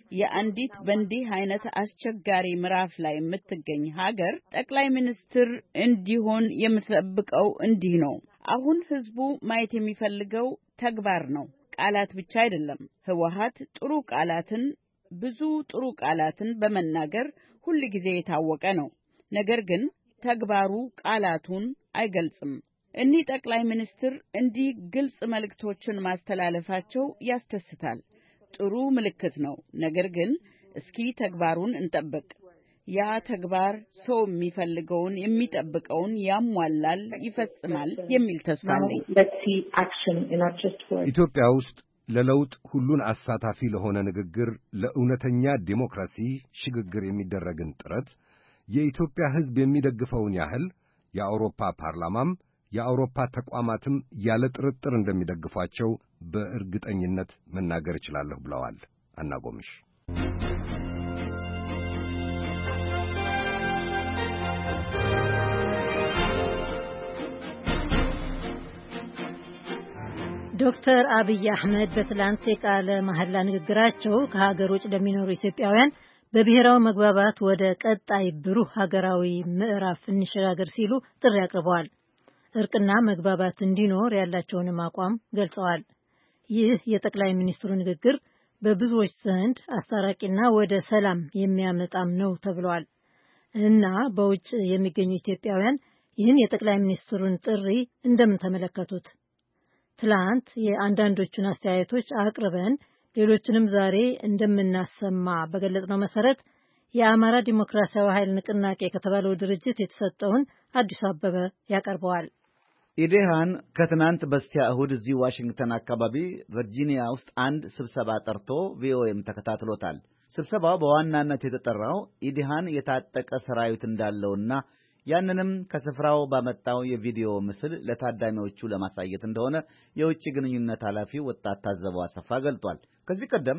የአንዲት በእንዲህ አይነት አስቸጋሪ ምዕራፍ ላይ የምትገኝ ሀገር ጠቅላይ ሚኒስትር እንዲሆን የምትጠብቀው እንዲህ ነው። አሁን ህዝቡ ማየት የሚፈልገው ተግባር ነው፣ ቃላት ብቻ አይደለም። ህወሓት ጥሩ ቃላትን ብዙ ጥሩ ቃላትን በመናገር ሁሉ ጊዜ የታወቀ ነው። ነገር ግን ተግባሩ ቃላቱን አይገልጽም። እኒህ ጠቅላይ ሚኒስትር እንዲህ ግልጽ መልእክቶችን ማስተላለፋቸው ያስደስታል። ጥሩ ምልክት ነው። ነገር ግን እስኪ ተግባሩን እንጠብቅ። ያ ተግባር ሰው የሚፈልገውን የሚጠብቀውን ያሟላል፣ ይፈጽማል የሚል ተስፋ አለኝ። ኢትዮጵያ ውስጥ ለለውጥ ሁሉን አሳታፊ ለሆነ ንግግር፣ ለእውነተኛ ዲሞክራሲ ሽግግር የሚደረግን ጥረት የኢትዮጵያ ሕዝብ የሚደግፈውን ያህል የአውሮፓ ፓርላማም የአውሮፓ ተቋማትም ያለ ጥርጥር እንደሚደግፏቸው በእርግጠኝነት መናገር እችላለሁ ብለዋል አና ጎምሽ። ዶክተር አብይ አህመድ በትላንት የቃለ መሐላ ንግግራቸው ከሀገር ውጭ ለሚኖሩ ኢትዮጵያውያን በብሔራዊ መግባባት ወደ ቀጣይ ብሩህ ሀገራዊ ምዕራፍ እንሸጋገር ሲሉ ጥሪ አቅርበዋል። እርቅና መግባባት እንዲኖር ያላቸውንም አቋም ገልጸዋል። ይህ የጠቅላይ ሚኒስትሩ ንግግር በብዙዎች ዘንድ አስታራቂና ወደ ሰላም የሚያመጣም ነው ተብሏል እና በውጭ የሚገኙ ኢትዮጵያውያን ይህን የጠቅላይ ሚኒስትሩን ጥሪ እንደምን ተመለከቱት? ትላንት የአንዳንዶቹን አስተያየቶች አቅርበን ሌሎችንም ዛሬ እንደምናሰማ በገለጽነው መሰረት የአማራ ዲሞክራሲያዊ ኃይል ንቅናቄ ከተባለው ድርጅት የተሰጠውን አዲሱ አበበ ያቀርበዋል። ኢዴሃን ከትናንት በስቲያ እሁድ እዚህ ዋሽንግተን አካባቢ ቨርጂኒያ ውስጥ አንድ ስብሰባ ጠርቶ ቪኦኤም ተከታትሎታል። ስብሰባው በዋናነት የተጠራው ኢዴሃን የታጠቀ ሰራዊት እንዳለውና ያንንም ከስፍራው ባመጣው የቪዲዮ ምስል ለታዳሚዎቹ ለማሳየት እንደሆነ የውጭ ግንኙነት ኃላፊው ወጣት ታዘበው አሰፋ ገልጧል። ከዚህ ቀደም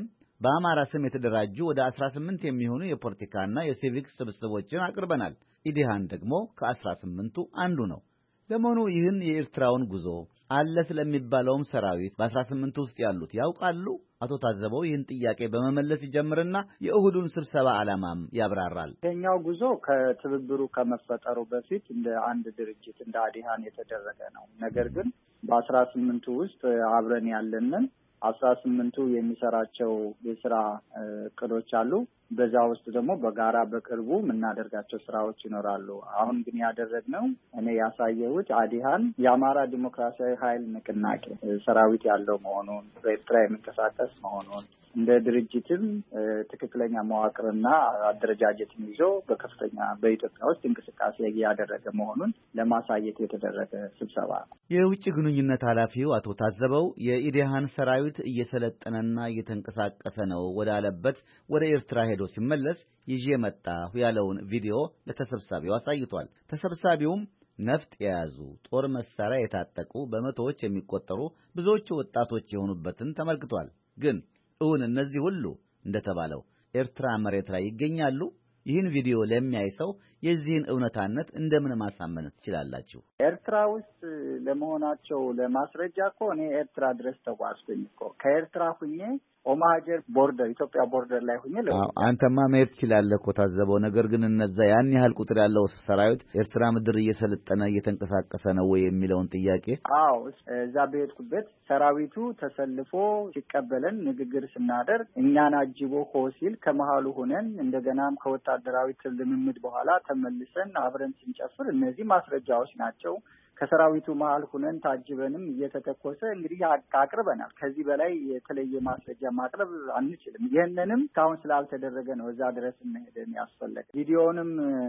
በአማራ ስም የተደራጁ ወደ አስራ ስምንት የሚሆኑ የፖለቲካና የሲቪክ ስብስቦችን አቅርበናል። ኢዲሃን ደግሞ ከአስራ ስምንቱ አንዱ ነው። ለመሆኑ ይህን የኤርትራውን ጉዞ አለ ስለሚባለውም ሰራዊት በአስራ ስምንቱ ውስጥ ያሉት ያውቃሉ? አቶ ታዘበው ይህን ጥያቄ በመመለስ ይጀምርና የእሁዱን ስብሰባ ዓላማም ያብራራል። የኛው ጉዞ ከትብብሩ ከመፈጠሩ በፊት እንደ አንድ ድርጅት እንደ አዲሃን የተደረገ ነው። ነገር ግን በአስራ ስምንቱ ውስጥ አብረን ያለንን አስራ ስምንቱ የሚሰራቸው የስራ እቅዶች አሉ። በዛ ውስጥ ደግሞ በጋራ በቅርቡ የምናደርጋቸው ስራዎች ይኖራሉ። አሁን ግን ያደረግነው እኔ ያሳየሁት አዲሃን የአማራ ዲሞክራሲያዊ ኃይል ንቅናቄ ሰራዊት ያለው መሆኑን በኤርትራ የሚንቀሳቀስ መሆኑን እንደ ድርጅትም ትክክለኛ መዋቅርና አደረጃጀትን ይዞ በከፍተኛ በኢትዮጵያ ውስጥ እንቅስቃሴ እያደረገ መሆኑን ለማሳየት የተደረገ ስብሰባ ነው። የውጭ ግንኙነት ኃላፊው አቶ ታዘበው የኢዲሃን ሰራዊት እየሰለጠነና እየተንቀሳቀሰ ነው ወዳለበት ወደ ኤርትራ ሄዶ ሲመለስ ይዤ መጣሁ ያለውን ቪዲዮ ለተሰብሳቢው አሳይቷል። ተሰብሳቢውም ነፍጥ የያዙ ጦር መሳሪያ የታጠቁ በመቶዎች የሚቆጠሩ ብዙዎቹ ወጣቶች የሆኑበትን ተመልክቷል። ግን እውን እነዚህ ሁሉ እንደተባለው ኤርትራ መሬት ላይ ይገኛሉ? ይህን ቪዲዮ ለሚያይ ሰው የዚህን እውነታነት እንደምን ማሳመን ትችላላችሁ? ኤርትራ ውስጥ ለመሆናቸው ለማስረጃ እኮ እኔ ኤርትራ ድረስ ተጓዝኩኝ እኮ ከኤርትራ ሁኜ ኦማሃጀር ቦርደር ኢትዮጵያ ቦርደር ላይ ሁኜ አዎ አንተማ መሄድ ትችላለህ እኮ ታዘበው። ነገር ግን እነዛ ያን ያህል ቁጥር ያለው ሰራዊት ኤርትራ ምድር እየሰለጠነ እየተንቀሳቀሰ ነው ወይ የሚለውን ጥያቄ አዎ እዛ በሄድኩበት ሰራዊቱ ተሰልፎ ሲቀበለን ንግግር ስናደርግ እኛን አጅቦ ሆ ሲል ከመሃሉ ሆነን እንደገናም ከወታደራዊ ልምምድ በኋላ ተመልሰን አብረን ስንጨፍር እነዚህ ማስረጃዎች ናቸው። ከሰራዊቱ መሃል ሁነን ታጅበንም እየተተኮሰ እንግዲህ አቅርበናል። ከዚህ በላይ የተለየ ማስረጃ ማቅረብ አንችልም። ይህንንም ካሁን ስላልተደረገ ነው እዛ ድረስ እንሄድን ያስፈለገ። ቪዲዮውንም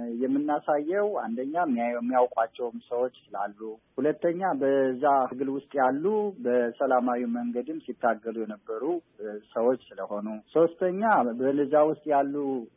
የምናሳየው አንደኛ የሚያውቋቸውም ሰዎች ስላሉ፣ ሁለተኛ በዛ ትግል ውስጥ ያሉ በሰላማዊ መንገድም ሲታገሉ የነበሩ ሰዎች ስለሆኑ፣ ሶስተኛ በዛ ውስጥ ያሉ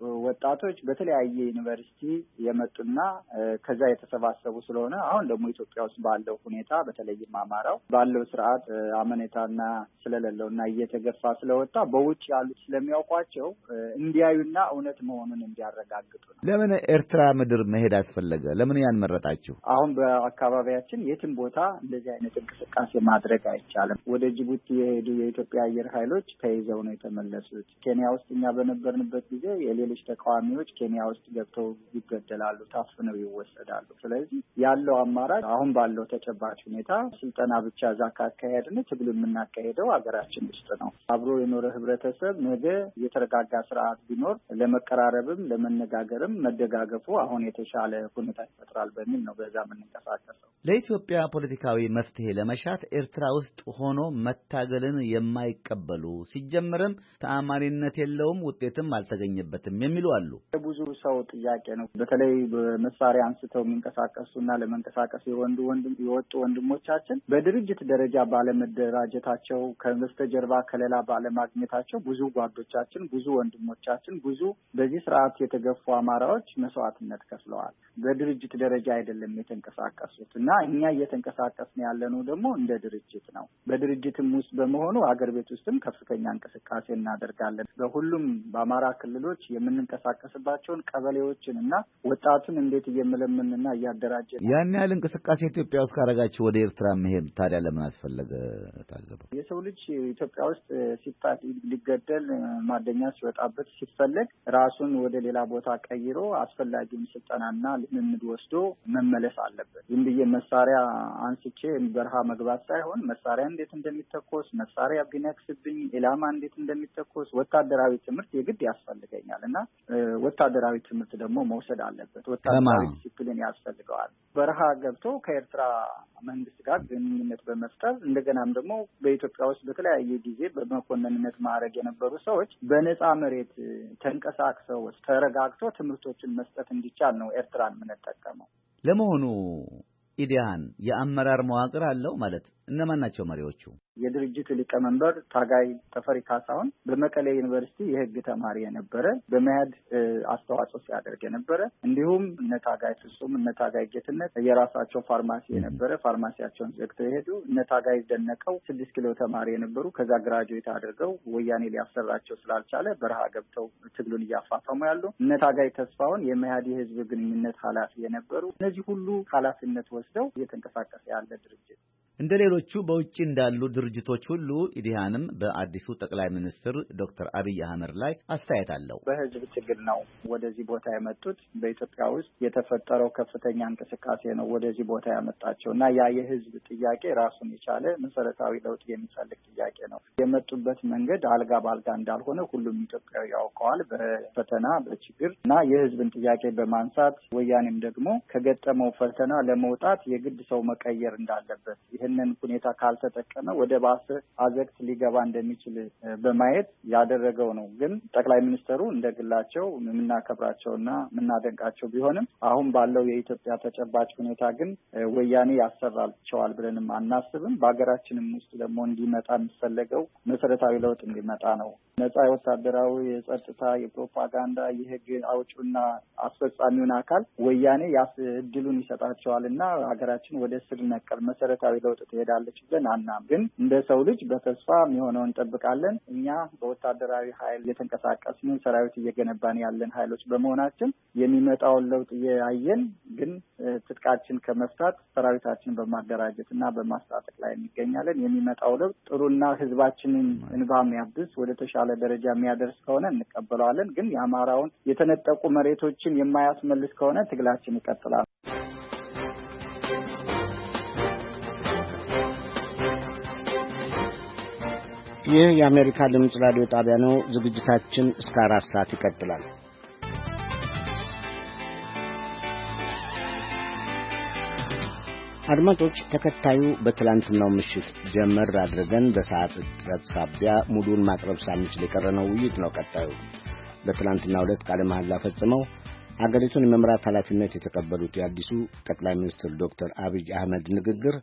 ወጣቶች በተለያየ ዩኒቨርሲቲ የመጡና ከዛ የተሰባሰቡ ስለሆነ አሁን ደግሞ ኢትዮጵያ ውስጥ ባለው ሁኔታ በተለይም አማራው ባለው ስርዓት አመኔታና ስለሌለውና እየተገፋ ስለወጣ በውጭ ያሉት ስለሚያውቋቸው እንዲያዩና እውነት መሆኑን እንዲያረጋግጡ ነው። ለምን ኤርትራ ምድር መሄድ አስፈለገ? ለምን ያን መረጣችሁ? አሁን በአካባቢያችን የትም ቦታ እንደዚህ አይነት እንቅስቃሴ ማድረግ አይቻልም። ወደ ጅቡቲ የሄዱ የኢትዮጵያ አየር ኃይሎች ተይዘው ነው የተመለሱት። ኬንያ ውስጥ እኛ በነበርንበት ጊዜ የሌሎች ተቃዋሚዎች ኬንያ ውስጥ ገብተው ይገደላሉ፣ ታፍነው ይወሰዳሉ። ስለዚህ ያለው አማራጭ አሁን ባለው ተጨባጭ ሁኔታ ስልጠና ብቻ እዛ ካካሄድን ትግሉ የምናካሄደው ሀገራችን ውስጥ ነው። አብሮ የኖረ ህብረተሰብ ነገ የተረጋጋ ስርዓት ቢኖር ለመቀራረብም ለመነጋገርም መደጋገፉ አሁን የተሻለ ሁኔታ ይፈጥራል በሚል ነው በዛ የምንንቀሳቀሰው። ለኢትዮጵያ ፖለቲካዊ መፍትሄ ለመሻት ኤርትራ ውስጥ ሆኖ መታገልን የማይቀበሉ ሲጀምርም ተአማኒነት የለውም ውጤትም አልተገኘበትም የሚሉ አሉ። ብዙ ሰው ጥያቄ ነው። በተለይ በመሳሪያ አንስተው የሚንቀሳቀሱና ለመንቀሳቀስ የወንዱ ወንድም የወጡ ወንድሞቻችን በድርጅት ደረጃ ባለመደራጀታቸው ከበስተጀርባ ከሌላ ባለማግኘታቸው ብዙ ጓዶቻችን፣ ብዙ ወንድሞቻችን፣ ብዙ በዚህ ስርዓት የተገፉ አማራዎች መስዋዕትነት ከፍለዋል። በድርጅት ደረጃ አይደለም የተንቀሳቀሱት እና እኛ እየተንቀሳቀስን ያለነው ደግሞ እንደ ድርጅት ነው። በድርጅትም ውስጥ በመሆኑ አገር ቤት ውስጥም ከፍተኛ እንቅስቃሴ እናደርጋለን። በሁሉም በአማራ ክልሎች የምንንቀሳቀስባቸውን ቀበሌዎችን እና ወጣቱን እንዴት እየመለመንና እያደራጀን ያን ያህል እንቅስቃሴ ኢትዮጵያ ውስጥ ካረጋችሁ ወደ ኤርትራ መሄድ ታዲያ ለምን አስፈለገ? ታዘበው። የሰው ልጅ ኢትዮጵያ ውስጥ ሲጣል ሊገደል ማደኛ ሲወጣበት ሲፈለግ ራሱን ወደ ሌላ ቦታ ቀይሮ አስፈላጊውን ስልጠናና ልምምድ ወስዶ መመለስ አለበት። ዝም ብዬ መሳሪያ አንስቼ በረሃ መግባት ሳይሆን መሳሪያ እንዴት እንደሚተኮስ፣ መሳሪያ ቢነክስብኝ ኢላማ እንዴት እንደሚተኮስ ወታደራዊ ትምህርት የግድ ያስፈልገኛል እና ወታደራዊ ትምህርት ደግሞ መውሰድ አለበት። ወታደራዊ ዲሲፕሊን ያስፈልገዋል። በረሃ ገብቶ ከኤርትራ መንግስት ጋር ግንኙነት በመፍጠር እንደገናም ደግሞ በኢትዮጵያ ውስጥ በተለያየ ጊዜ በመኮንንነት ማዕረግ የነበሩ ሰዎች በነፃ መሬት ተንቀሳቅሰው ተረጋግቶ ትምህርቶችን መስጠት እንዲቻል ነው ኤርትራን የምንጠቀመው። ለመሆኑ ኢዲሃን የአመራር መዋቅር አለው ማለት እነማን ናቸው መሪዎቹ? የድርጅቱ ሊቀመንበር ታጋይ ተፈሪ ካሳሁን በመቀሌ ዩኒቨርሲቲ የሕግ ተማሪ የነበረ በመያድ አስተዋጽኦ ሲያደርግ የነበረ እንዲሁም እነ ታጋይ ፍጹም እነ ታጋይ ጌትነት የራሳቸው ፋርማሲ የነበረ ፋርማሲያቸውን ዘግተው የሄዱ እነ ታጋይ ደነቀው ስድስት ኪሎ ተማሪ የነበሩ ከዛ ግራጁዌት አድርገው ወያኔ ሊያሰራቸው ስላልቻለ በረሃ ገብተው ትግሉን እያፋፈሙ ያሉ እነ ታጋይ ተስፋውን የመያድ የህዝብ ግንኙነት ኃላፊ የነበሩ እነዚህ ሁሉ ኃላፊነት ወስደው እየተንቀሳቀሰ ያለ ድርጅት እንደ ሌሎቹ በውጪ እንዳሉ ድርጅቶች ሁሉ ኢዲሃንም በአዲሱ ጠቅላይ ሚኒስትር ዶክተር አብይ አህመድ ላይ አስተያየት አለው። በህዝብ ትግል ነው ወደዚህ ቦታ የመጡት። በኢትዮጵያ ውስጥ የተፈጠረው ከፍተኛ እንቅስቃሴ ነው ወደዚህ ቦታ ያመጣቸው እና ያ የህዝብ ጥያቄ ራሱን የቻለ መሰረታዊ ለውጥ የሚፈልግ ጥያቄ ነው። የመጡበት መንገድ አልጋ ባልጋ እንዳልሆነ ሁሉም ኢትዮጵያዊ ያውቀዋል። በፈተና በችግር እና የህዝብን ጥያቄ በማንሳት ወያኔም ደግሞ ከገጠመው ፈተና ለመውጣት የግድ ሰው መቀየር እንዳለበት ይህንን ሁኔታ ካልተጠቀመ ወደ ባሰ አዘቅት ሊገባ እንደሚችል በማየት ያደረገው ነው። ግን ጠቅላይ ሚኒስትሩ እንደግላቸው የምናከብራቸውና የምናደንቃቸው ቢሆንም አሁን ባለው የኢትዮጵያ ተጨባጭ ሁኔታ ግን ወያኔ ያሰራቸዋል ብለንም አናስብም። በሀገራችንም ውስጥ ደግሞ እንዲመጣ የሚፈለገው መሰረታዊ ለውጥ እንዲመጣ ነው። ነጻ የወታደራዊ የጸጥታ የፕሮፓጋንዳ የህግ አውጪውና አስፈጻሚውን አካል ወያኔ ያስ እድሉን ይሰጣቸዋልና ሀገራችን ወደ ስር ነቀል መሰረታዊ ለውጥ ትሄዳለች ብለን አናም። ግን እንደ ሰው ልጅ በተስፋ የሚሆነውን እንጠብቃለን። እኛ በወታደራዊ ኃይል እየተንቀሳቀስን ሰራዊት እየገነባን ያለን ኃይሎች በመሆናችን የሚመጣውን ለውጥ እያየን ግን ትጥቃችን ከመፍታት ሰራዊታችን በማደራጀት እና በማስታጠቅ ላይ እንገኛለን። የሚመጣው ለውጥ ጥሩና ህዝባችንን እንባ የሚያብስ ወደ ተሻለ ደረጃ የሚያደርስ ከሆነ እንቀበለዋለን። ግን የአማራውን የተነጠቁ መሬቶችን የማያስመልስ ከሆነ ትግላችን ይቀጥላል። ይህ የአሜሪካ ድምፅ ራዲዮ ጣቢያ ነው። ዝግጅታችን እስከ አራት ሰዓት ይቀጥላል። አድማጮች፣ ተከታዩ በትላንትናው ምሽት ጀመር አድርገን በሰዓት እጥረት ሳቢያ ሙሉን ማቅረብ ሳንችል የቀረነው ውይይት ነው። ቀጣዩ በትላንትናው ዕለት ቃለ መሐላ ፈጽመው አገሪቱን የመምራት ኃላፊነት የተቀበሉት የአዲሱ ጠቅላይ ሚኒስትር ዶክተር አብይ አህመድ ንግግር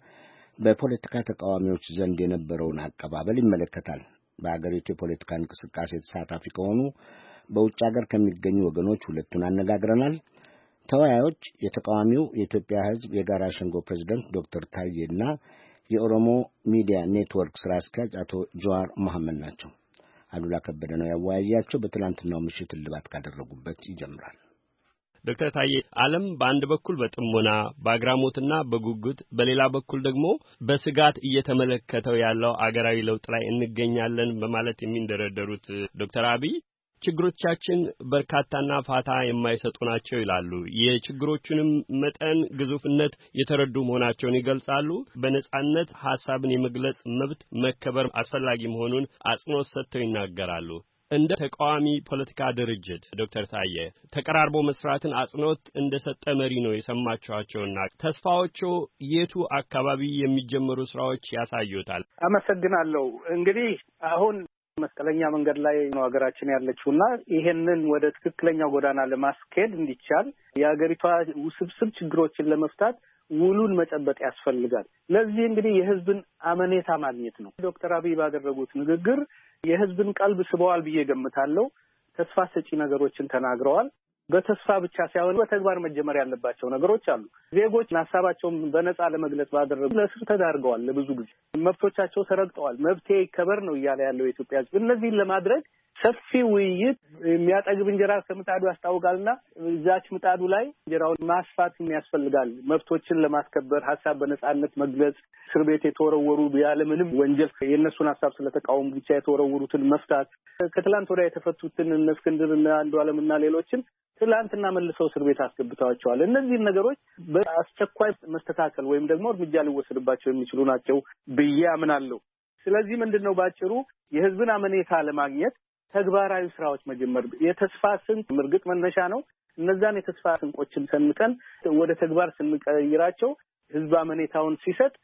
በፖለቲካ ተቃዋሚዎች ዘንድ የነበረውን አቀባበል ይመለከታል። በአገሪቱ የፖለቲካ እንቅስቃሴ ተሳታፊ ከሆኑ በውጭ ሀገር ከሚገኙ ወገኖች ሁለቱን አነጋግረናል። ተወያዮች የተቃዋሚው የኢትዮጵያ ሕዝብ የጋራ ሸንጎ ፕሬዝዳንት ዶክተር ታዬና የኦሮሞ ሚዲያ ኔትወርክ ስራ አስኪያጅ አቶ ጀዋር መሐመድ ናቸው። አሉላ ከበደ ነው ያወያያቸው። በትላንትናው ምሽት እልባት ካደረጉበት ይጀምራል። ዶክተር ታዬ ዓለም በአንድ በኩል በጥሞና በአግራሞትና በጉጉት በሌላ በኩል ደግሞ በስጋት እየተመለከተው ያለው አገራዊ ለውጥ ላይ እንገኛለን በማለት የሚንደረደሩት ዶክተር አብይ ችግሮቻችን በርካታና ፋታ የማይሰጡ ናቸው ይላሉ። የችግሮቹንም መጠን ግዙፍነት የተረዱ መሆናቸውን ይገልጻሉ። በነጻነት ሐሳብን የመግለጽ መብት መከበር አስፈላጊ መሆኑን አጽንኦት ሰጥተው ይናገራሉ። እንደ ተቃዋሚ ፖለቲካ ድርጅት ዶክተር ታዬ ተቀራርቦ መስራትን አጽንኦት እንደሰጠ መሪ ነው የሰማችኋቸውና ተስፋዎቹ የቱ አካባቢ የሚጀመሩ ስራዎች ያሳዩታል? አመሰግናለሁ። እንግዲህ አሁን መስቀለኛ መንገድ ላይ ነው ሀገራችን ያለችውና ይሄንን ወደ ትክክለኛው ጎዳና ለማስኬድ እንዲቻል የሀገሪቷ ውስብስብ ችግሮችን ለመፍታት ውሉን መጨበጥ ያስፈልጋል። ለዚህ እንግዲህ የህዝብን አመኔታ ማግኘት ነው። ዶክተር አብይ ባደረጉት ንግግር የህዝብን ቀልብ ስበዋል ብዬ ገምታለሁ። ተስፋ ሰጪ ነገሮችን ተናግረዋል። በተስፋ ብቻ ሳይሆን በተግባር መጀመር ያለባቸው ነገሮች አሉ። ዜጎች ሐሳባቸውን በነጻ ለመግለጽ ባደረጉ ለእስር ተዳርገዋል። ለብዙ ጊዜ መብቶቻቸው ተረግጠዋል። መብቴ ይከበር ነው እያለ ያለው የኢትዮጵያ ህዝብ። እነዚህን ለማድረግ ሰፊ ውይይት የሚያጠግብ እንጀራ ከምጣዱ ያስታውቃልና እዛች ምጣዱ ላይ እንጀራውን ማስፋት ያስፈልጋል። መብቶችን ለማስከበር ሐሳብ በነጻነት መግለጽ፣ እስር ቤት የተወረወሩ ያለምንም ወንጀል የእነሱን ሐሳብ ስለተቃወሙ ብቻ የተወረወሩትን መፍታት፣ ከትላንት ወዲያ የተፈቱትን እነ እስክንድርና አንዱዓለምና ሌሎችን ትላንትና መልሰው እስር ቤት አስገብተዋቸዋል። እነዚህን ነገሮች በአስቸኳይ መስተካከል ወይም ደግሞ እርምጃ ሊወሰድባቸው የሚችሉ ናቸው ብዬ አምናለሁ። ስለዚህ ምንድነው ባጭሩ የህዝብን አመኔታ ለማግኘት ተግባራዊ ስራዎች መጀመር የተስፋ ስንቅ ምርግጥ መነሻ ነው። እነዛን የተስፋ ስንቆችን ሰንቀን ወደ ተግባር ስንቀይራቸው ህዝብ አመኔታውን ሲሰጥ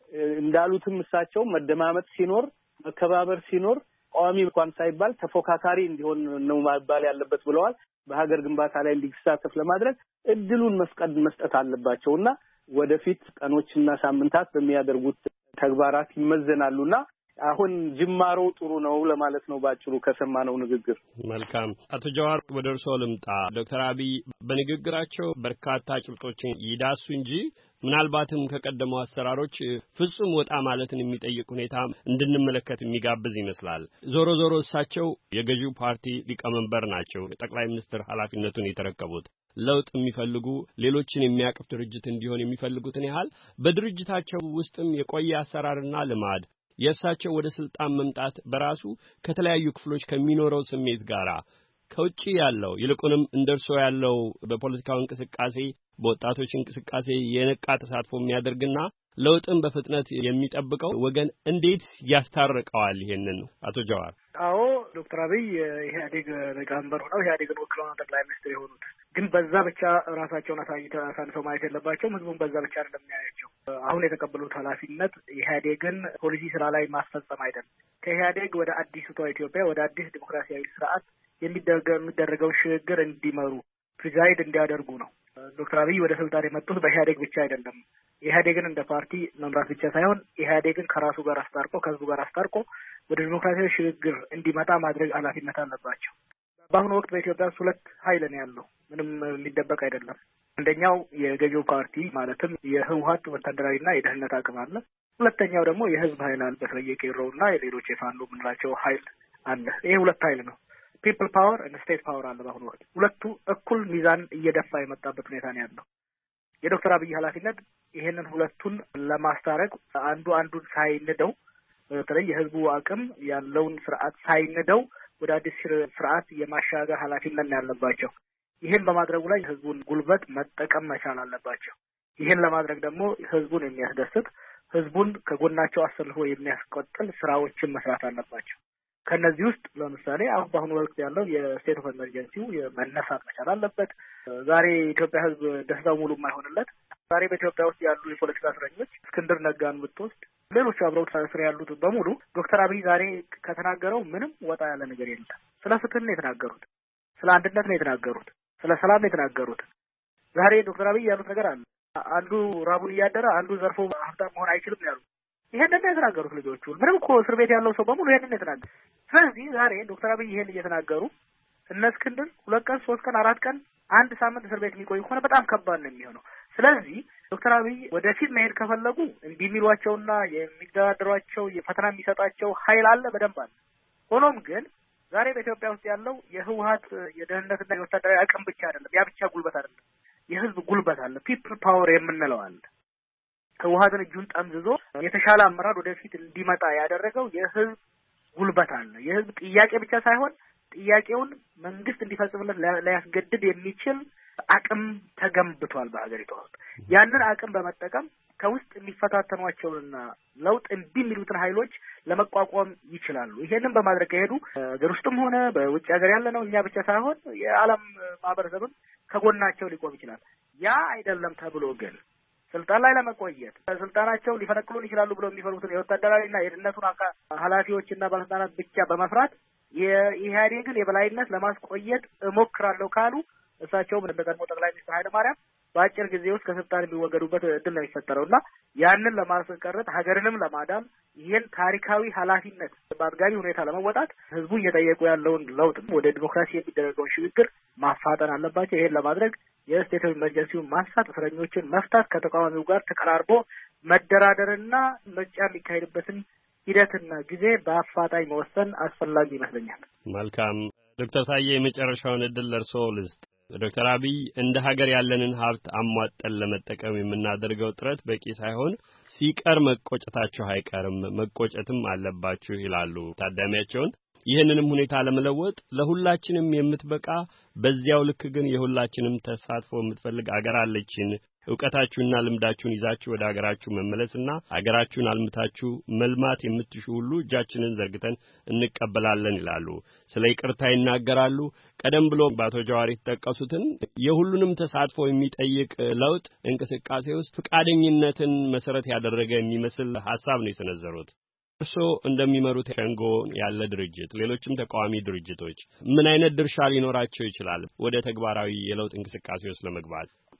እንዳሉትም እሳቸው መደማመጥ ሲኖር መከባበር ሲኖር ቋሚ እንኳን ሳይባል ተፎካካሪ እንዲሆን ነው ማባል ያለበት ብለዋል። በሀገር ግንባታ ላይ እንዲሳተፍ ለማድረግ እድሉን መስቀድ መስጠት አለባቸውና ወደፊት ቀኖችና ሳምንታት በሚያደርጉት ተግባራት ይመዘናሉና አሁን ጅማሮ ጥሩ ነው ለማለት ነው ባጭሩ ከሰማነው ንግግር። መልካም አቶ ጀዋር ወደ እርስዎ ልምጣ። ዶክተር አብይ በንግግራቸው በርካታ ጭብጦችን ይዳሱ እንጂ ምናልባትም ከቀደሙ አሰራሮች ፍጹም ወጣ ማለትን የሚጠይቅ ሁኔታ እንድንመለከት የሚጋብዝ ይመስላል። ዞሮ ዞሮ እሳቸው የገዢው ፓርቲ ሊቀመንበር ናቸው። ጠቅላይ ሚኒስትር ኃላፊነቱን የተረከቡት ለውጥ የሚፈልጉ ሌሎችን የሚያቅፍ ድርጅት እንዲሆን የሚፈልጉትን ያህል በድርጅታቸው ውስጥም የቆየ አሰራርና ልማድ የእሳቸው ወደ ስልጣን መምጣት በራሱ ከተለያዩ ክፍሎች ከሚኖረው ስሜት ጋራ ከውጪ ያለው ይልቁንም እንደርሶ ያለው በፖለቲካው እንቅስቃሴ በወጣቶች እንቅስቃሴ የነቃ ተሳትፎ የሚያደርግና ለውጥን በፍጥነት የሚጠብቀው ወገን እንዴት ያስታርቀዋል? ይሄንን አቶ ጀዋር። አዎ ዶክተር አብይ ኢህአዴግ ሊቀመንበር ሆነው ኢህአዴግን ወክለው ጠቅላይ ሚኒስትር የሆኑት ግን በዛ ብቻ ራሳቸውን አሳይተው አሳንፈው ማየት የለባቸውም። ህዝቡን በዛ ብቻ አይደለም የሚያያቸው። አሁን የተቀበሉት ኃላፊነት ኢህአዴግን ፖሊሲ ስራ ላይ ማስፈጸም አይደለም። ከኢህአዴግ ወደ አዲስቷ ኢትዮጵያ ወደ አዲስ ዲሞክራሲያዊ ስርዓት የሚደረገው ሽግግር እንዲመሩ ፕሪዛይድ እንዲያደርጉ ነው። ዶክተር አብይ ወደ ስልጣን የመጡት በኢህአዴግ ብቻ አይደለም። ኢህአዴግን እንደ ፓርቲ መምራት ብቻ ሳይሆን ኢህአዴግን ከራሱ ጋር አስታርቆ ከህዝቡ ጋር አስታርቆ ወደ ዲሞክራሲያዊ ሽግግር እንዲመጣ ማድረግ ኃላፊነት አለባቸው። በአሁኑ ወቅት በኢትዮጵያ ውስጥ ሁለት ኃይል ነው ያለው። ምንም የሚደበቅ አይደለም። አንደኛው የገዢው ፓርቲ ማለትም የህወሓት ወታደራዊና የደህንነት አቅም አለ። ሁለተኛው ደግሞ የህዝብ ኃይል አለ። በተለይ የቄሮውና የሌሎች የፋኖ የምንላቸው ኃይል አለ። ይሄ ሁለት ኃይል ነው። ፒፕል ፓወር እና ስቴት ፓወር አለ። በአሁኑ ወቅት ሁለቱ እኩል ሚዛን እየደፋ የመጣበት ሁኔታ ነው ያለው። የዶክተር አብይ ኃላፊነት ይሄንን ሁለቱን ለማስታረቅ አንዱ አንዱን ሳይንደው በተለይ የህዝቡ አቅም ያለውን ስርዓት ሳይንደው ወደ አዲስ ስርዓት የማሻገር ኃላፊነት ያለባቸው። ይሄን በማድረጉ ላይ ህዝቡን ጉልበት መጠቀም መቻል አለባቸው። ይሄን ለማድረግ ደግሞ ህዝቡን የሚያስደስት ህዝቡን ከጎናቸው አሰልፎ የሚያስቆጥል ስራዎችን መስራት አለባቸው። ከነዚህ ውስጥ ለምሳሌ አሁን በአሁኑ ወቅት ያለው የስቴት ኦፍ ኤመርጀንሲው መነሳት መቻል አለበት። ዛሬ የኢትዮጵያ ህዝብ ደስታው ሙሉ የማይሆንለት ዛሬ በኢትዮጵያ ውስጥ ያሉ የፖለቲካ እስረኞች እስክንድር ነጋን ብትወስድ ሌሎች አብረው ታስረው ያሉት በሙሉ ዶክተር አብይ ዛሬ ከተናገረው ምንም ወጣ ያለ ነገር የለም። ስለ ፍትህ ነው የተናገሩት፣ ስለ አንድነት ነው የተናገሩት፣ ስለ ሰላም ነው የተናገሩት። ዛሬ ዶክተር አብይ ያሉት ነገር አለ። አንዱ ራቡን እያደረ አንዱ ዘርፎ ሀብታም መሆን አይችልም ያሉት ይሄንን ነው የተናገሩት ልጆቹ። ምንም እኮ እስር ቤት ያለው ሰው በሙሉ ይሄንን ነው የተናገሩት። ስለዚህ ዛሬ ዶክተር አብይ ይሄን እየተናገሩ እነ እስክንድር ሁለት ቀን ሶስት ቀን አራት ቀን አንድ ሳምንት እስር ቤት የሚቆይ ከሆነ በጣም ከባድ ነው የሚሆነው። ስለዚህ ዶክተር አብይ ወደፊት መሄድ ከፈለጉ እንዲህ የሚሏቸውና የሚደራደሯቸው የፈተና የሚሰጣቸው ኃይል አለ፣ በደንብ አለ። ሆኖም ግን ዛሬ በኢትዮጵያ ውስጥ ያለው የህወሓት የደህንነትና የወታደራዊ አቅም ብቻ አይደለም፣ ያ ብቻ ጉልበት አይደለም። የህዝብ ጉልበት አለ፣ ፒፕል ፓወር የምንለው አለ። ህወሓትን እጁን ጠምዝዞ የተሻለ አመራር ወደፊት እንዲመጣ ያደረገው የህዝብ ጉልበት አለ። የህዝብ ጥያቄ ብቻ ሳይሆን ጥያቄውን መንግስት እንዲፈጽምለት ሊያስገድድ የሚችል አቅም ተገንብቷል በሀገሪቷ ውስጥ። ያንን አቅም በመጠቀም ከውስጥ የሚፈታተኗቸውንና ለውጥ እምቢ የሚሉትን ኃይሎች ለመቋቋም ይችላሉ። ይሄንን በማድረግ ከሄዱ ሀገር ውስጥም ሆነ በውጭ ሀገር ያለ ነው እኛ ብቻ ሳይሆን የዓለም ማህበረሰብም ከጎናቸው ሊቆም ይችላል። ያ አይደለም ተብሎ ግን ስልጣን ላይ ለመቆየት ስልጣናቸው ሊፈነቅሉን ይችላሉ ብለው የሚፈሩትን የወታደራዊና የደህንነቱን ኃላፊዎችና ባለስልጣናት ብቻ በመፍራት የኢህአዴግን የበላይነት ለማስቆየት እሞክራለሁ ካሉ እሳቸውም እንደ ቀድሞ ጠቅላይ ሚኒስትር ኃይለ ማርያም በአጭር ጊዜ ውስጥ ከስልጣን የሚወገዱበት እድል ነው የሚፈጠረውና ያንን ለማስቀረት ሀገርንም ለማዳን ይህን ታሪካዊ ኃላፊነት በአጥጋቢ ሁኔታ ለመወጣት ህዝቡ እየጠየቁ ያለውን ለውጥ ወደ ዲሞክራሲ የሚደረገውን ሽግግር ማፋጠን አለባቸው። ይሄን ለማድረግ የስቴት ኦፍ ኤመርጀንሲውን ማንሳት፣ እስረኞችን መፍታት፣ ከተቃዋሚው ጋር ተቀራርቦ መደራደርና ምርጫ የሚካሄድበትን ሂደትና ጊዜ በአፋጣኝ መወሰን አስፈላጊ ይመስለኛል። መልካም ዶክተር ታዬ የመጨረሻውን እድል ለርሶ ልስጥ። ዶክተር አብይ እንደ ሀገር ያለንን ሀብት አሟጠን ለመጠቀም የምናደርገው ጥረት በቂ ሳይሆን ሲቀር መቆጨታችሁ አይቀርም፣ መቆጨትም አለባችሁ ይላሉ ታዳሚያቸውን። ይህንንም ሁኔታ ለመለወጥ ለሁላችንም የምትበቃ በዚያው ልክ ግን የሁላችንም ተሳትፎ የምትፈልግ አገር አለችን። ዕውቀታችሁና ልምዳችሁን ይዛችሁ ወደ አገራችሁ መመለስና አገራችሁን አልምታችሁ መልማት የምትሹ ሁሉ እጃችንን ዘርግተን እንቀበላለን ይላሉ። ስለ ይቅርታ ይናገራሉ። ቀደም ብሎ በአቶ ጀዋር የተጠቀሱትን የሁሉንም ተሳትፎ የሚጠይቅ ለውጥ እንቅስቃሴ ውስጥ ፈቃደኝነትን መሰረት ያደረገ የሚመስል ሐሳብ ነው የሰነዘሩት። እርስዎ እንደሚመሩት ሸንጎ ያለ ድርጅት ሌሎችም ተቃዋሚ ድርጅቶች ምን አይነት ድርሻ ሊኖራቸው ይችላል ወደ ተግባራዊ የለውጥ እንቅስቃሴ ውስጥ ለመግባት?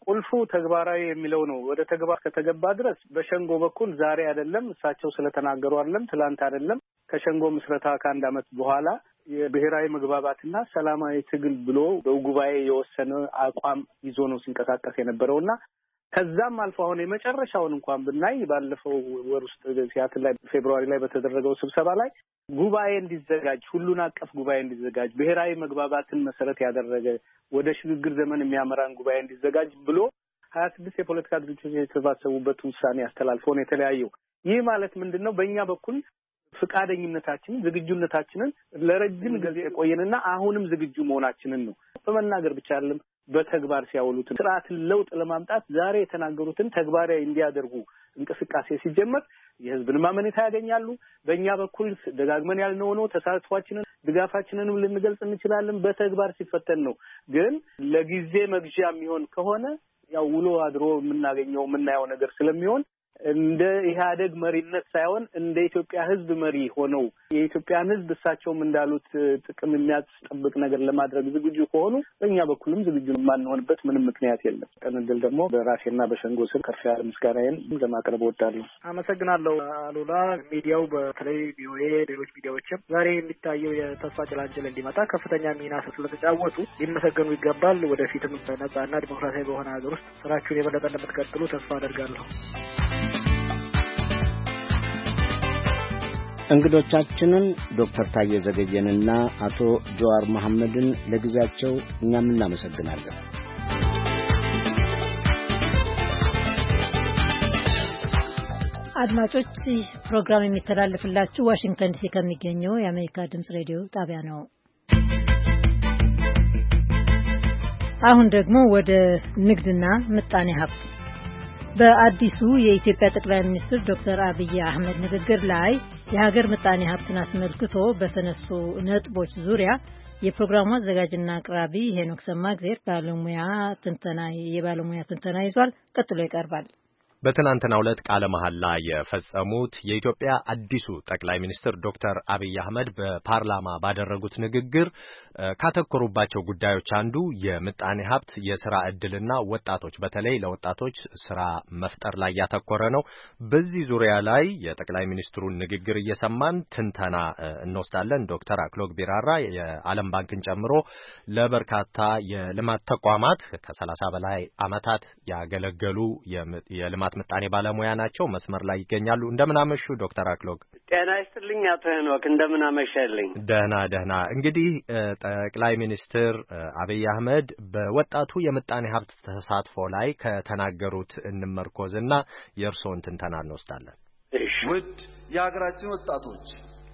ቁልፉ ተግባራዊ የሚለው ነው። ወደ ተግባር ከተገባ ድረስ በሸንጎ በኩል ዛሬ አይደለም እሳቸው ስለተናገሩ አይደለም ትላንት አይደለም ከሸንጎ ምስረታ ከአንድ ዓመት በኋላ የብሔራዊ መግባባትና ሰላማዊ ትግል ብሎ በጉባኤ የወሰነ አቋም ይዞ ነው ሲንቀሳቀስ የነበረውና ከዛም አልፎ አሁን የመጨረሻውን እንኳን ብናይ ባለፈው ወር ውስጥ ሲያትል ላይ ፌብሩዋሪ ላይ በተደረገው ስብሰባ ላይ ጉባኤ እንዲዘጋጅ ሁሉን አቀፍ ጉባኤ እንዲዘጋጅ ብሔራዊ መግባባትን መሰረት ያደረገ ወደ ሽግግር ዘመን የሚያመራን ጉባኤ እንዲዘጋጅ ብሎ ሀያ ስድስት የፖለቲካ ድርጅቶች የተሰባሰቡበት ውሳኔ አስተላልፎ ነው የተለያየው። ይህ ማለት ምንድነው? በእኛ በኩል ፍቃደኝነታችንን ዝግጁነታችንን ለረጅም ጊዜ ቆየንና አሁንም ዝግጁ መሆናችንን ነው በመናገር ብቻ አይደለም በተግባር ሲያውሉት ስርዓት ለውጥ ለማምጣት ዛሬ የተናገሩትን ተግባራዊ እንዲያደርጉ እንቅስቃሴ ሲጀመር የህዝብን ማመኔታ ያገኛሉ። በእኛ በኩል ደጋግመን ያልነው ነው ተሳትፏችንን ድጋፋችንንም ልንገልጽ እንችላለን። በተግባር ሲፈተን ነው። ግን ለጊዜ መግዣ የሚሆን ከሆነ ያው ውሎ አድሮ የምናገኘው የምናየው ነገር ስለሚሆን እንደ ኢህአዴግ መሪነት ሳይሆን እንደ ኢትዮጵያ ህዝብ መሪ ሆነው የኢትዮጵያን ህዝብ እሳቸውም እንዳሉት ጥቅም የሚያስጠብቅ ነገር ለማድረግ ዝግጁ ከሆኑ በእኛ በኩልም ዝግጁ የማንሆንበት ምንም ምክንያት የለም። ቀንድል ደግሞ በራሴና በሸንጎ ስም ከፍ ያለ ምስጋናዬን ለማቅረብ እወዳለሁ። አመሰግናለሁ አሉላ። ሚዲያው በተለይ ቪኦኤ፣ ሌሎች ሚዲያዎችም ዛሬ የሚታየው የተስፋ ጭላንጭል እንዲመጣ ከፍተኛ ሚና ስለተጫወቱ ሊመሰገኑ ይገባል። ወደፊትም በነጻና ዲሞክራሲያዊ በሆነ ሀገር ውስጥ ስራችሁን የበለጠ እንደምትቀጥሉ ተስፋ አደርጋለሁ። እንግዶቻችንን ዶክተር ታዬ ዘገየንና አቶ ጀዋር መሐመድን ለጊዜያቸው እኛም እናመሰግናለን። አድማጮች ፕሮግራም የሚተላለፍላችሁ ዋሽንግተን ዲሲ ከሚገኘው የአሜሪካ ድምጽ ሬዲዮ ጣቢያ ነው። አሁን ደግሞ ወደ ንግድና ምጣኔ ሀብት በአዲሱ የኢትዮጵያ ጠቅላይ ሚኒስትር ዶክተር አብይ አህመድ ንግግር ላይ የሀገር ምጣኔ ሀብትን አስመልክቶ በተነሱ ነጥቦች ዙሪያ የፕሮግራሙ አዘጋጅና አቅራቢ ሄኖክ ሰማግዜር ባለሙያ ትንተና የባለሙያ ትንተና ይዟል። ቀጥሎ ይቀርባል። በትናንትናው ዕለት ቃለ መሐላ የፈጸሙት የኢትዮጵያ አዲሱ ጠቅላይ ሚኒስትር ዶክተር አብይ አህመድ በፓርላማ ባደረጉት ንግግር ካተኮሩባቸው ጉዳዮች አንዱ የምጣኔ ሀብት የሥራ ዕድልና ወጣቶች በተለይ ለወጣቶች ሥራ መፍጠር ላይ ያተኮረ ነው። በዚህ ዙሪያ ላይ የጠቅላይ ሚኒስትሩን ንግግር እየሰማን ትንተና እንወስዳለን። ዶክተር አክሎግ ቢራራ የዓለም ባንክን ጨምሮ ለበርካታ የልማት ተቋማት ከሰላሳ በላይ ዓመታት ያገለገሉ የልማት ምጣኔ ባለሙያ ናቸው። መስመር ላይ ይገኛሉ። እንደምን አመሹ ዶክተር አክሎግ? ጤና ይስጥልኝ አቶ ሄኖክ፣ እንደምን አመሻልኝ? ደህና ደህና። እንግዲህ ጠቅላይ ሚኒስትር አብይ አህመድ በወጣቱ የምጣኔ ሀብት ተሳትፎ ላይ ከተናገሩት እንመርኮዝና የእርስዎን ትንተና እንወስዳለን። ውድ የሀገራችን ወጣቶች፣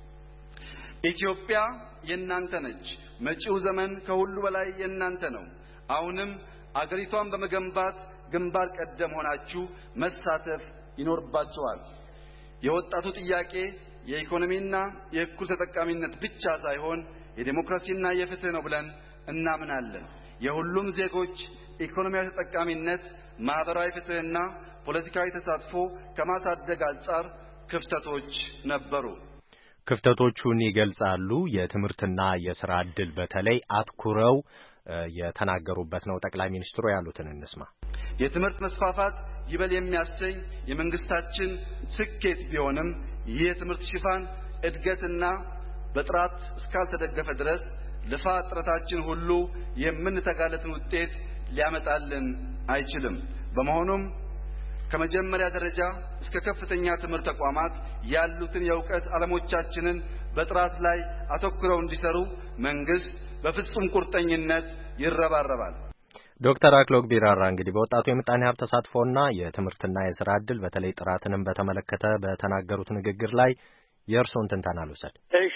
ኢትዮጵያ የእናንተ ነች። መጪው ዘመን ከሁሉ በላይ የእናንተ ነው። አሁንም አገሪቷን በመገንባት ግንባር ቀደም ሆናችሁ መሳተፍ ይኖርባችኋል። የወጣቱ ጥያቄ የኢኮኖሚና የእኩል ተጠቃሚነት ብቻ ሳይሆን የዲሞክራሲና የፍትህ ነው ብለን እናምናለን። የሁሉም ዜጎች ኢኮኖሚያዊ ተጠቃሚነት፣ ማህበራዊ ፍትህና ፖለቲካዊ ተሳትፎ ከማሳደግ አንጻር ክፍተቶች ነበሩ። ክፍተቶቹን ይገልጻሉ። የትምህርትና የሥራ ዕድል በተለይ አትኩረው የተናገሩበት ነው። ጠቅላይ ሚኒስትሩ ያሉትን እንስማ። የትምህርት መስፋፋት ይበል የሚያሰኝ የመንግስታችን ስኬት ቢሆንም ይህ የትምህርት ሽፋን እድገትና በጥራት እስካልተደገፈ ድረስ ልፋት ጥረታችን ሁሉ የምንተጋለትን ውጤት ሊያመጣልን አይችልም። በመሆኑም ከመጀመሪያ ደረጃ እስከ ከፍተኛ ትምህርት ተቋማት ያሉትን የእውቀት ዓለሞቻችንን በጥራት ላይ አተኩረው እንዲሰሩ መንግስት በፍጹም ቁርጠኝነት ይረባረባል። ዶክተር አክሎግ ቢራራ እንግዲህ በወጣቱ የምጣኔ ሀብት ተሳትፎና የትምህርትና የሥራ ዕድል በተለይ ጥራትንም በተመለከተ በተናገሩት ንግግር ላይ የእርስዎን ትንተና ልውሰድ። እሺ፣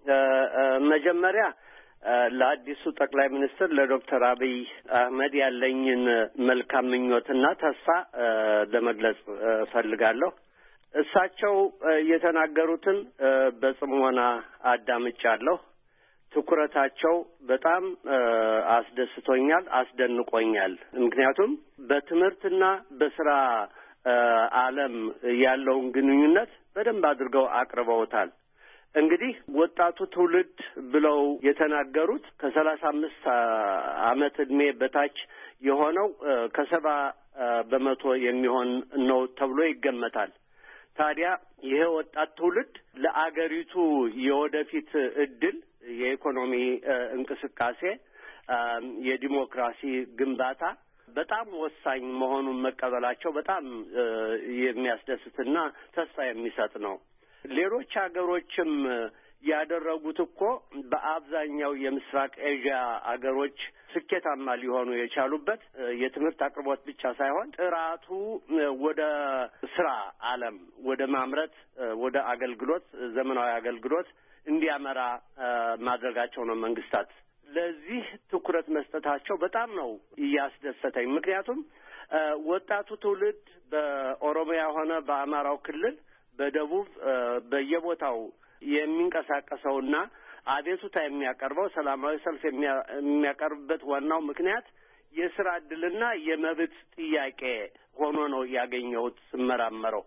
መጀመሪያ ለአዲሱ ጠቅላይ ሚኒስትር ለዶክተር አብይ አህመድ ያለኝን መልካም ምኞትና ተስፋ ለመግለጽ ፈልጋለሁ። እሳቸው የተናገሩትን በጽሞና አዳምጫለሁ። ትኩረታቸው በጣም አስደስቶኛል፣ አስደንቆኛል። ምክንያቱም በትምህርትና በስራ ዓለም ያለውን ግንኙነት በደንብ አድርገው አቅርበውታል። እንግዲህ ወጣቱ ትውልድ ብለው የተናገሩት ከሰላሳ አምስት ዓመት ዕድሜ በታች የሆነው ከሰባ በመቶ የሚሆን ነው ተብሎ ይገመታል። ታዲያ ይሄ ወጣት ትውልድ ለአገሪቱ የወደፊት እድል፣ የኢኮኖሚ እንቅስቃሴ፣ የዲሞክራሲ ግንባታ በጣም ወሳኝ መሆኑን መቀበላቸው በጣም የሚያስደስትና ተስፋ የሚሰጥ ነው። ሌሎች ሀገሮችም ያደረጉት እኮ በአብዛኛው የምስራቅ ኤዥያ አገሮች ስኬታማ ሊሆኑ የቻሉበት የትምህርት አቅርቦት ብቻ ሳይሆን ጥራቱ ወደ ስራ ዓለም ወደ ማምረት ወደ አገልግሎት ዘመናዊ አገልግሎት እንዲያመራ ማድረጋቸው ነው። መንግስታት ለዚህ ትኩረት መስጠታቸው በጣም ነው እያስደሰተኝ። ምክንያቱም ወጣቱ ትውልድ በኦሮሚያ ሆነ በአማራው ክልል በደቡብ በየቦታው የሚንቀሳቀሰውና አቤቱታ የሚያቀርበው ሰላማዊ ሰልፍ የሚያቀርብበት ዋናው ምክንያት የስራ ዕድልና የመብት ጥያቄ ሆኖ ነው ያገኘሁት ስመራመረው።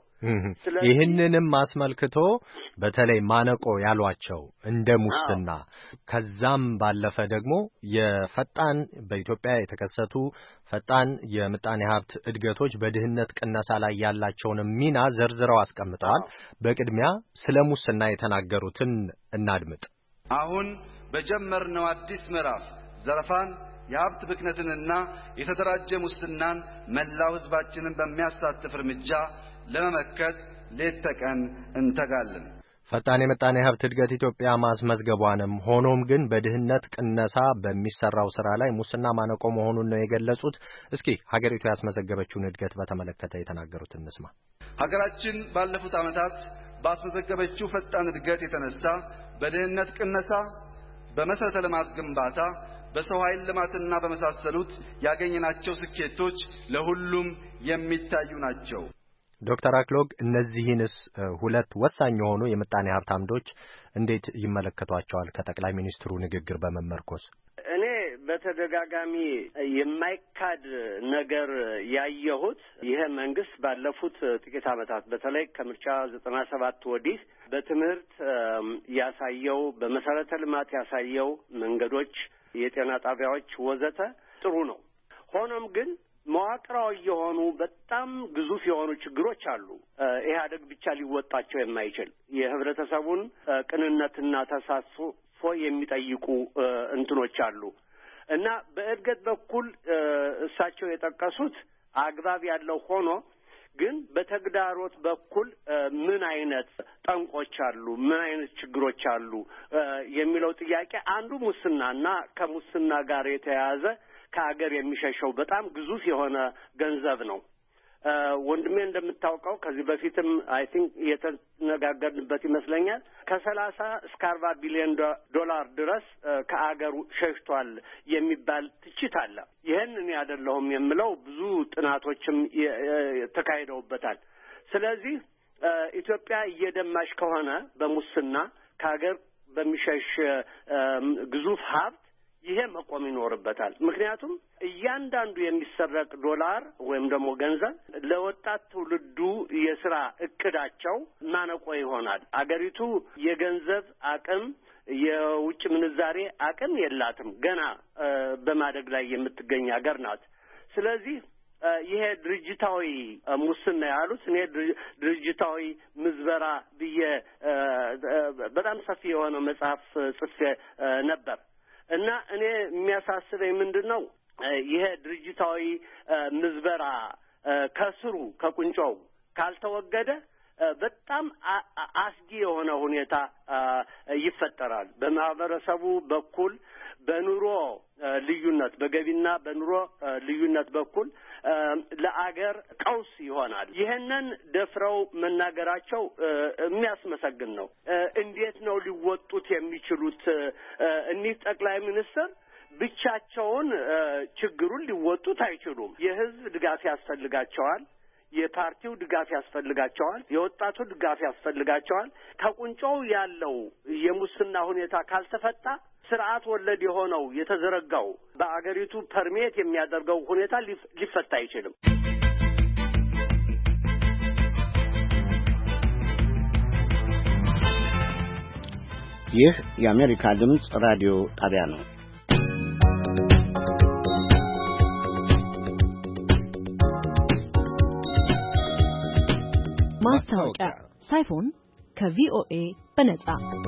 ይህንንም አስመልክቶ በተለይ ማነቆ ያሏቸው እንደ ሙስና ከዛም ባለፈ ደግሞ የፈጣን በኢትዮጵያ የተከሰቱ ፈጣን የምጣኔ ሀብት እድገቶች በድህነት ቅነሳ ላይ ያላቸውን ሚና ዘርዝረው አስቀምጠዋል። በቅድሚያ ስለ ሙስና የተናገሩትን እናድምጥ። አሁን በጀመርነው አዲስ ምዕራፍ ዘረፋን፣ የሀብት ብክነትንና የተደራጀ ሙስናን መላው ህዝባችንን በሚያሳትፍ እርምጃ ለመመከት ሌት ተቀን እንተጋለን። ፈጣን የምጣኔ ሀብት እድገት ኢትዮጵያ ማስመዝገቧንም ሆኖም ግን በድህነት ቅነሳ በሚሰራው ስራ ላይ ሙስና ማነቆ መሆኑን ነው የገለጹት። እስኪ ሀገሪቱ ያስመዘገበችውን እድገት በተመለከተ የተናገሩትን እንስማ። ሀገራችን ባለፉት ዓመታት ባስመዘገበችው ፈጣን እድገት የተነሳ በድህነት ቅነሳ፣ በመሰረተ ልማት ግንባታ፣ በሰው ኃይል ልማትና በመሳሰሉት ያገኘናቸው ስኬቶች ለሁሉም የሚታዩ ናቸው። ዶክተር አክሎግ እነዚህንስ ሁለት ወሳኝ የሆኑ የምጣኔ ሀብት አምዶች እንዴት ይመለከቷቸዋል? ከጠቅላይ ሚኒስትሩ ንግግር በመመርኮዝ እኔ በተደጋጋሚ የማይካድ ነገር ያየሁት ይሄ መንግስት ባለፉት ጥቂት ዓመታት በተለይ ከምርጫ ዘጠና ሰባት ወዲህ በትምህርት ያሳየው፣ በመሰረተ ልማት ያሳየው መንገዶች፣ የጤና ጣቢያዎች ወዘተ ጥሩ ነው። ሆኖም ግን መዋቅራዊ የሆኑ በጣም ግዙፍ የሆኑ ችግሮች አሉ። ኢህአዴግ ብቻ ሊወጣቸው የማይችል የህብረተሰቡን ቅንነትና ተሳትፎ የሚጠይቁ እንትኖች አሉ እና በእድገት በኩል እሳቸው የጠቀሱት አግባብ ያለው ሆኖ ግን በተግዳሮት በኩል ምን አይነት ጠንቆች አሉ፣ ምን አይነት ችግሮች አሉ የሚለው ጥያቄ አንዱ ሙስናና ከሙስና ጋር የተያያዘ ከሀገር የሚሸሸው በጣም ግዙፍ የሆነ ገንዘብ ነው። ወንድሜ እንደምታውቀው ከዚህ በፊትም አይ ቲንክ የተነጋገርንበት ይመስለኛል ከሰላሳ እስከ አርባ ቢሊዮን ዶላር ድረስ ከአገሩ ሸሽቷል የሚባል ትችት አለ። ይህን እኔ አይደለሁም የምለው፣ ብዙ ጥናቶችም ተካሂደውበታል። ስለዚህ ኢትዮጵያ እየደማሽ ከሆነ በሙስና ከሀገር በሚሸሽ ግዙፍ ሀብት ይሄ መቆም ይኖርበታል። ምክንያቱም እያንዳንዱ የሚሰረቅ ዶላር ወይም ደግሞ ገንዘብ ለወጣት ትውልዱ የስራ እቅዳቸው ማነቆ ይሆናል። አገሪቱ የገንዘብ አቅም፣ የውጭ ምንዛሬ አቅም የላትም። ገና በማደግ ላይ የምትገኝ ሀገር ናት። ስለዚህ ይሄ ድርጅታዊ ሙስና ያሉት እኔ ድርጅታዊ ምዝበራ ብዬ በጣም ሰፊ የሆነ መጽሐፍ ጽፌ ነበር እና እኔ የሚያሳስበኝ ምንድነው ይሄ ድርጅታዊ ምዝበራ ከስሩ ከቁንጮው ካልተወገደ በጣም አስጊ የሆነ ሁኔታ ይፈጠራል። በማህበረሰቡ በኩል በኑሮ ልዩነት በገቢና በኑሮ ልዩነት በኩል ለአገር ቀውስ ይሆናል። ይሄንን ደፍረው መናገራቸው የሚያስመሰግን ነው። እንዴት ነው ሊወጡት የሚችሉት? እኒህ ጠቅላይ ሚኒስትር ብቻቸውን ችግሩን ሊወጡት አይችሉም። የህዝብ ድጋፍ ያስፈልጋቸዋል። የፓርቲው ድጋፍ ያስፈልጋቸዋል። የወጣቱ ድጋፍ ያስፈልጋቸዋል። ከቁንጮው ያለው የሙስና ሁኔታ ካልተፈታ ስርዓት ወለድ የሆነው የተዘረጋው በአገሪቱ ፐርሜት የሚያደርገው ሁኔታ ሊፈታ አይችልም። ይህ የአሜሪካ ድምፅ ራዲዮ ጣቢያ ነው። ማስታወቂያ ሳይፎን ከቪኦኤ በነጻ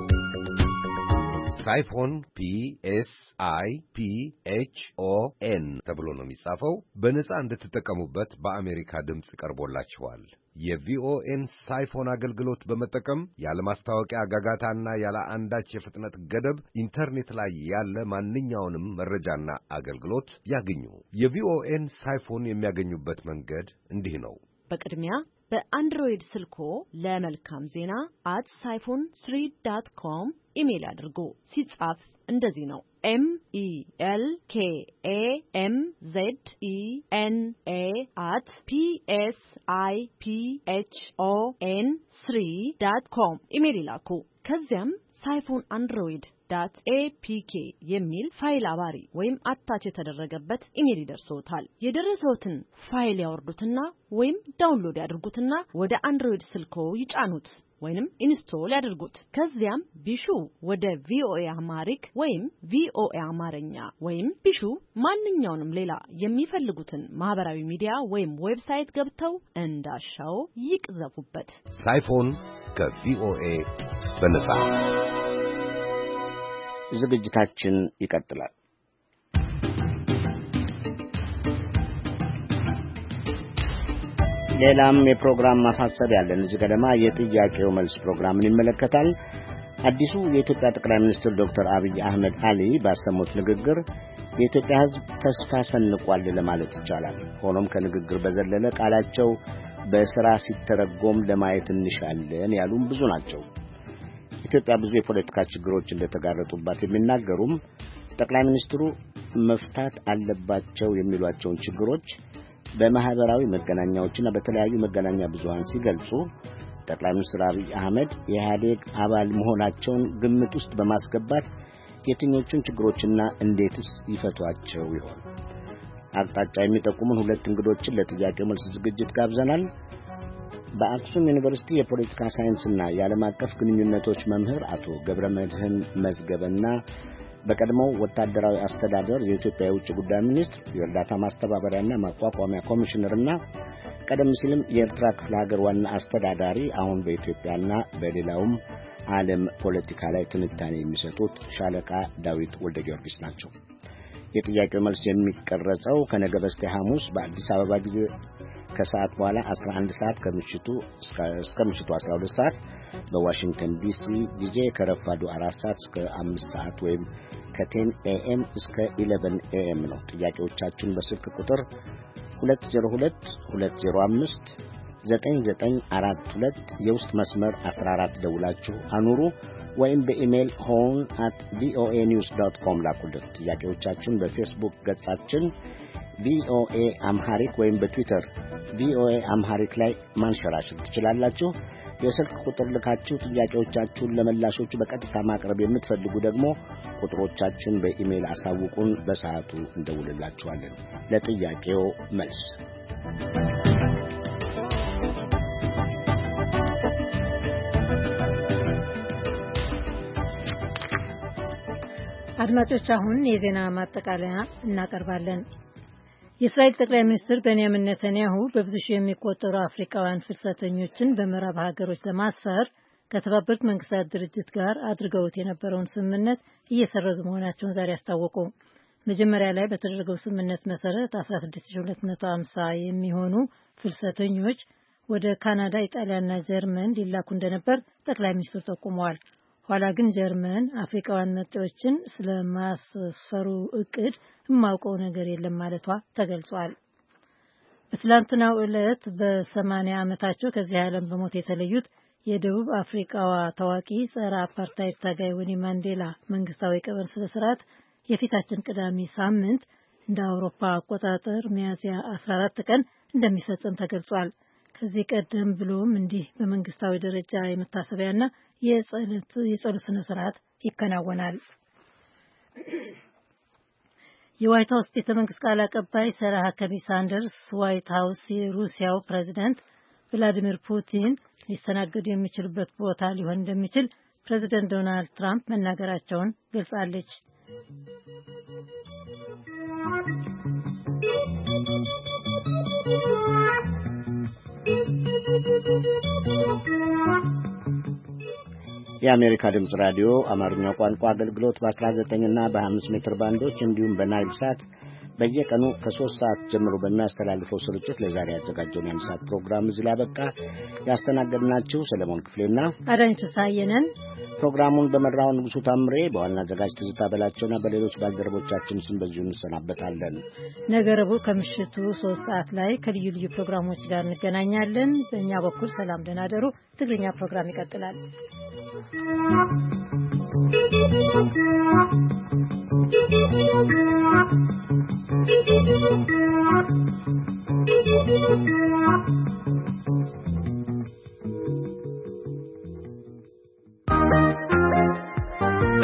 ሳይፎን ፒ ኤስ አይ ፒ ኤች ኦ ኤን ተብሎ ነው የሚጻፈው። በነጻ እንድትጠቀሙበት በአሜሪካ ድምፅ ቀርቦላችኋል። የቪኦኤን ሳይፎን አገልግሎት በመጠቀም ያለ ማስታወቂያ ጋጋታና ያለ አንዳች የፍጥነት ገደብ ኢንተርኔት ላይ ያለ ማንኛውንም መረጃና አገልግሎት ያገኙ። የቪኦኤን ሳይፎን የሚያገኙበት መንገድ እንዲህ ነው። በቅድሚያ በአንድሮይድ ስልኮ ለመልካም ዜና አት ሳይፎን ስሪ ዶት ኮም ኢሜል አድርጉ። ሲጻፍ እንደዚህ ነው። ኤም ኢ ኤል ኬ ኤ ኤም ዜድ ኢ ኤን ኤ አት ፒ ኤስ አይ ፒ ኤች ኦ ኤን ስሪ ዶት ኮም ኢሜል ይላኩ። ከዚያም ሳይፎን አንድሮይድ ዳት ኤ ፒ ኬ የሚል ፋይል አባሪ ወይም አታች የተደረገበት ኢሜል ይደርሶታል። የደረሰውትን ፋይል ያወርዱትና ወይም ዳውንሎድ ያድርጉትና ወደ አንድሮይድ ስልኮ ይጫኑት ወይንም ኢንስቶል ያድርጉት። ከዚያም ቢሹ ወደ ቪኦኤ አማሪክ ወይም ቪኦኤ አማርኛ ወይም ቢሹ ማንኛውንም ሌላ የሚፈልጉትን ማህበራዊ ሚዲያ ወይም ዌብሳይት ገብተው እንዳሻው ይቅዘፉበት። ሳይፎን ከቪኦኤ በነጻ። ዝግጅታችን ይቀጥላል። ሌላም የፕሮግራም ማሳሰቢያ ያለን እዚህ ገደማ የጥያቄው መልስ ፕሮግራምን ይመለከታል። አዲሱ የኢትዮጵያ ጠቅላይ ሚኒስትር ዶክተር አብይ አህመድ አሊ ባሰሙት ንግግር የኢትዮጵያ ሕዝብ ተስፋ ሰንቋል ለማለት ይቻላል። ሆኖም ከንግግር በዘለለ ቃላቸው በሥራ ሲተረጎም ለማየት እንሻለን ያሉም ብዙ ናቸው። ኢትዮጵያ ብዙ የፖለቲካ ችግሮች እንደተጋረጡባት የሚናገሩም ጠቅላይ ሚኒስትሩ መፍታት አለባቸው የሚሏቸውን ችግሮች በማህበራዊ መገናኛዎችና በተለያዩ መገናኛ ብዙሃን ሲገልጹ ጠቅላይ ሚኒስትር አብይ አህመድ የኢህአዴግ አባል መሆናቸውን ግምት ውስጥ በማስገባት የትኞቹን ችግሮችና እንዴትስ ይፈቷቸው ይሆን? አቅጣጫ የሚጠቁሙን ሁለት እንግዶችን ለጥያቄው መልስ ዝግጅት ጋብዘናል። በአክሱም ዩኒቨርሲቲ የፖለቲካ ሳይንስና የዓለም አቀፍ ግንኙነቶች መምህር አቶ ገብረመድህን መዝገበና በቀድሞው ወታደራዊ አስተዳደር የኢትዮጵያ የውጭ ጉዳይ ሚኒስትር የእርዳታ ማስተባበሪያና ማቋቋሚያ ኮሚሽነርና ቀደም ሲልም የኤርትራ ክፍለ ሀገር ዋና አስተዳዳሪ አሁን በኢትዮጵያና በሌላውም ዓለም ፖለቲካ ላይ ትንታኔ የሚሰጡት ሻለቃ ዳዊት ወልደ ጊዮርጊስ ናቸው። የጥያቄው መልስ የሚቀረጸው ከነገ በስቲያ ሐሙስ በአዲስ አበባ ጊዜ ከሰዓት በኋላ አስራ አንድ ሰዓት ከምሽቱ እስከ ምሽቱ አስራ ሁለት ሰዓት በዋሽንግተን ዲሲ ጊዜ ከረፋዱ አራት ሰዓት እስከ አምስት ሰዓት ወይም ከቴን ኤኤም እስከ ኢሌቨን ኤኤም ነው። ጥያቄዎቻችሁን በስልክ ቁጥር ሁለት ዜሮ ሁለት ሁለት ዜሮ አምስት ዘጠኝ ዘጠኝ አራት ሁለት የውስጥ መስመር አስራ አራት ደውላችሁ አኑሩ ወይም በኢሜል ሆን አት ቪኦኤ ኒውስ ዶት ኮም ላኩልን። ጥያቄዎቻችሁን በፌስቡክ ገጻችን ቪኦኤ አምሃሪክ ወይም በትዊተር ቪኦኤ አምሃሪክ ላይ ማንሸራሸር ትችላላችሁ። የስልክ ቁጥር ልካችሁ ጥያቄዎቻችሁን ለመላሾቹ በቀጥታ ማቅረብ የምትፈልጉ ደግሞ ቁጥሮቻችሁን በኢሜል አሳውቁን፣ በሰዓቱ እንደውልላችኋለን። ለጥያቄው መልስ አድማጮች፣ አሁን የዜና ማጠቃለያ እናቀርባለን። የእስራኤል ጠቅላይ ሚኒስትር ቤንያሚን ኔታንያሁ በብዙ ሺህ የሚቆጠሩ አፍሪካውያን ፍልሰተኞችን በምዕራብ ሀገሮች ለማስፈር ከተባበሩት መንግስታት ድርጅት ጋር አድርገውት የነበረውን ስምምነት እየሰረዙ መሆናቸውን ዛሬ አስታወቁ። መጀመሪያ ላይ በተደረገው ስምምነት መሰረት አስራ ስድስት ሺህ ሁለት መቶ ሃምሳ የሚሆኑ ፍልሰተኞች ወደ ካናዳ፣ ኢጣሊያና ጀርመን ሊላኩ እንደነበር ጠቅላይ ሚኒስትሩ ጠቁመዋል። ኋላ ግን ጀርመን አፍሪካውያን መጤዎችን ስለማስፈሩ እቅድ የማውቀው ነገር የለም ማለቷ ተገልጿል። በትላንትናው ዕለት በሰማንያ ዓመታቸው ከዚህ ዓለም በሞት የተለዩት የደቡብ አፍሪካዋ ታዋቂ ጸረ አፓርታይድ ታጋይ ዊኒ ማንዴላ መንግስታዊ ቀብር ስነ ስርዓት የፊታችን ቅዳሜ ሳምንት እንደ አውሮፓ አቆጣጠር ሚያዝያ አስራ አራት ቀን እንደሚፈጸም ተገልጿል። ከዚህ ቀደም ብሎም እንዲህ በመንግስታዊ ደረጃ የመታሰቢያና የጸሎት የጸሎት ስነ ስርዓት ይከናወናል። የዋይት ሀውስ ቤተ መንግስት ቃል አቀባይ ሰራ ሀከቢ ሳንደርስ ዋይት ሀውስ የሩሲያው ፕሬዝዳንት ቭላዲሚር ፑቲን ሊስተናገዱ የሚችሉበት ቦታ ሊሆን እንደሚችል ፕሬዚደንት ዶናልድ ትራምፕ መናገራቸውን ገልጻለች። የአሜሪካ ድምጽ ራዲዮ አማርኛው ቋንቋ አገልግሎት በ19 እና በ25 ሜትር ባንዶች እንዲሁም በናይል ሳት በየቀኑ ከሶስት ሰዓት ጀምሮ በሚያስተላልፈው ስርጭት ለዛሬ ያዘጋጀውን የአንድ ሰዓት ፕሮግራም እዚህ ላይ አበቃ። ያስተናገድናችሁ ሰለሞን ክፍሌና አዳኝ ተሳየነን። ፕሮግራሙን በመራው ንጉሱ ታምሬ፣ በዋና አዘጋጅ ትዝታ በላቸውና በሌሎች ባልደረቦቻችን ስም በዚሁ እንሰናበታለን። ነገ ረቡዕ ከምሽቱ ሶስት ሰዓት ላይ ከልዩ ልዩ ፕሮግራሞች ጋር እንገናኛለን። በእኛ በኩል ሰላም ደህና ደሩ። ትግርኛ ፕሮግራም ይቀጥላል።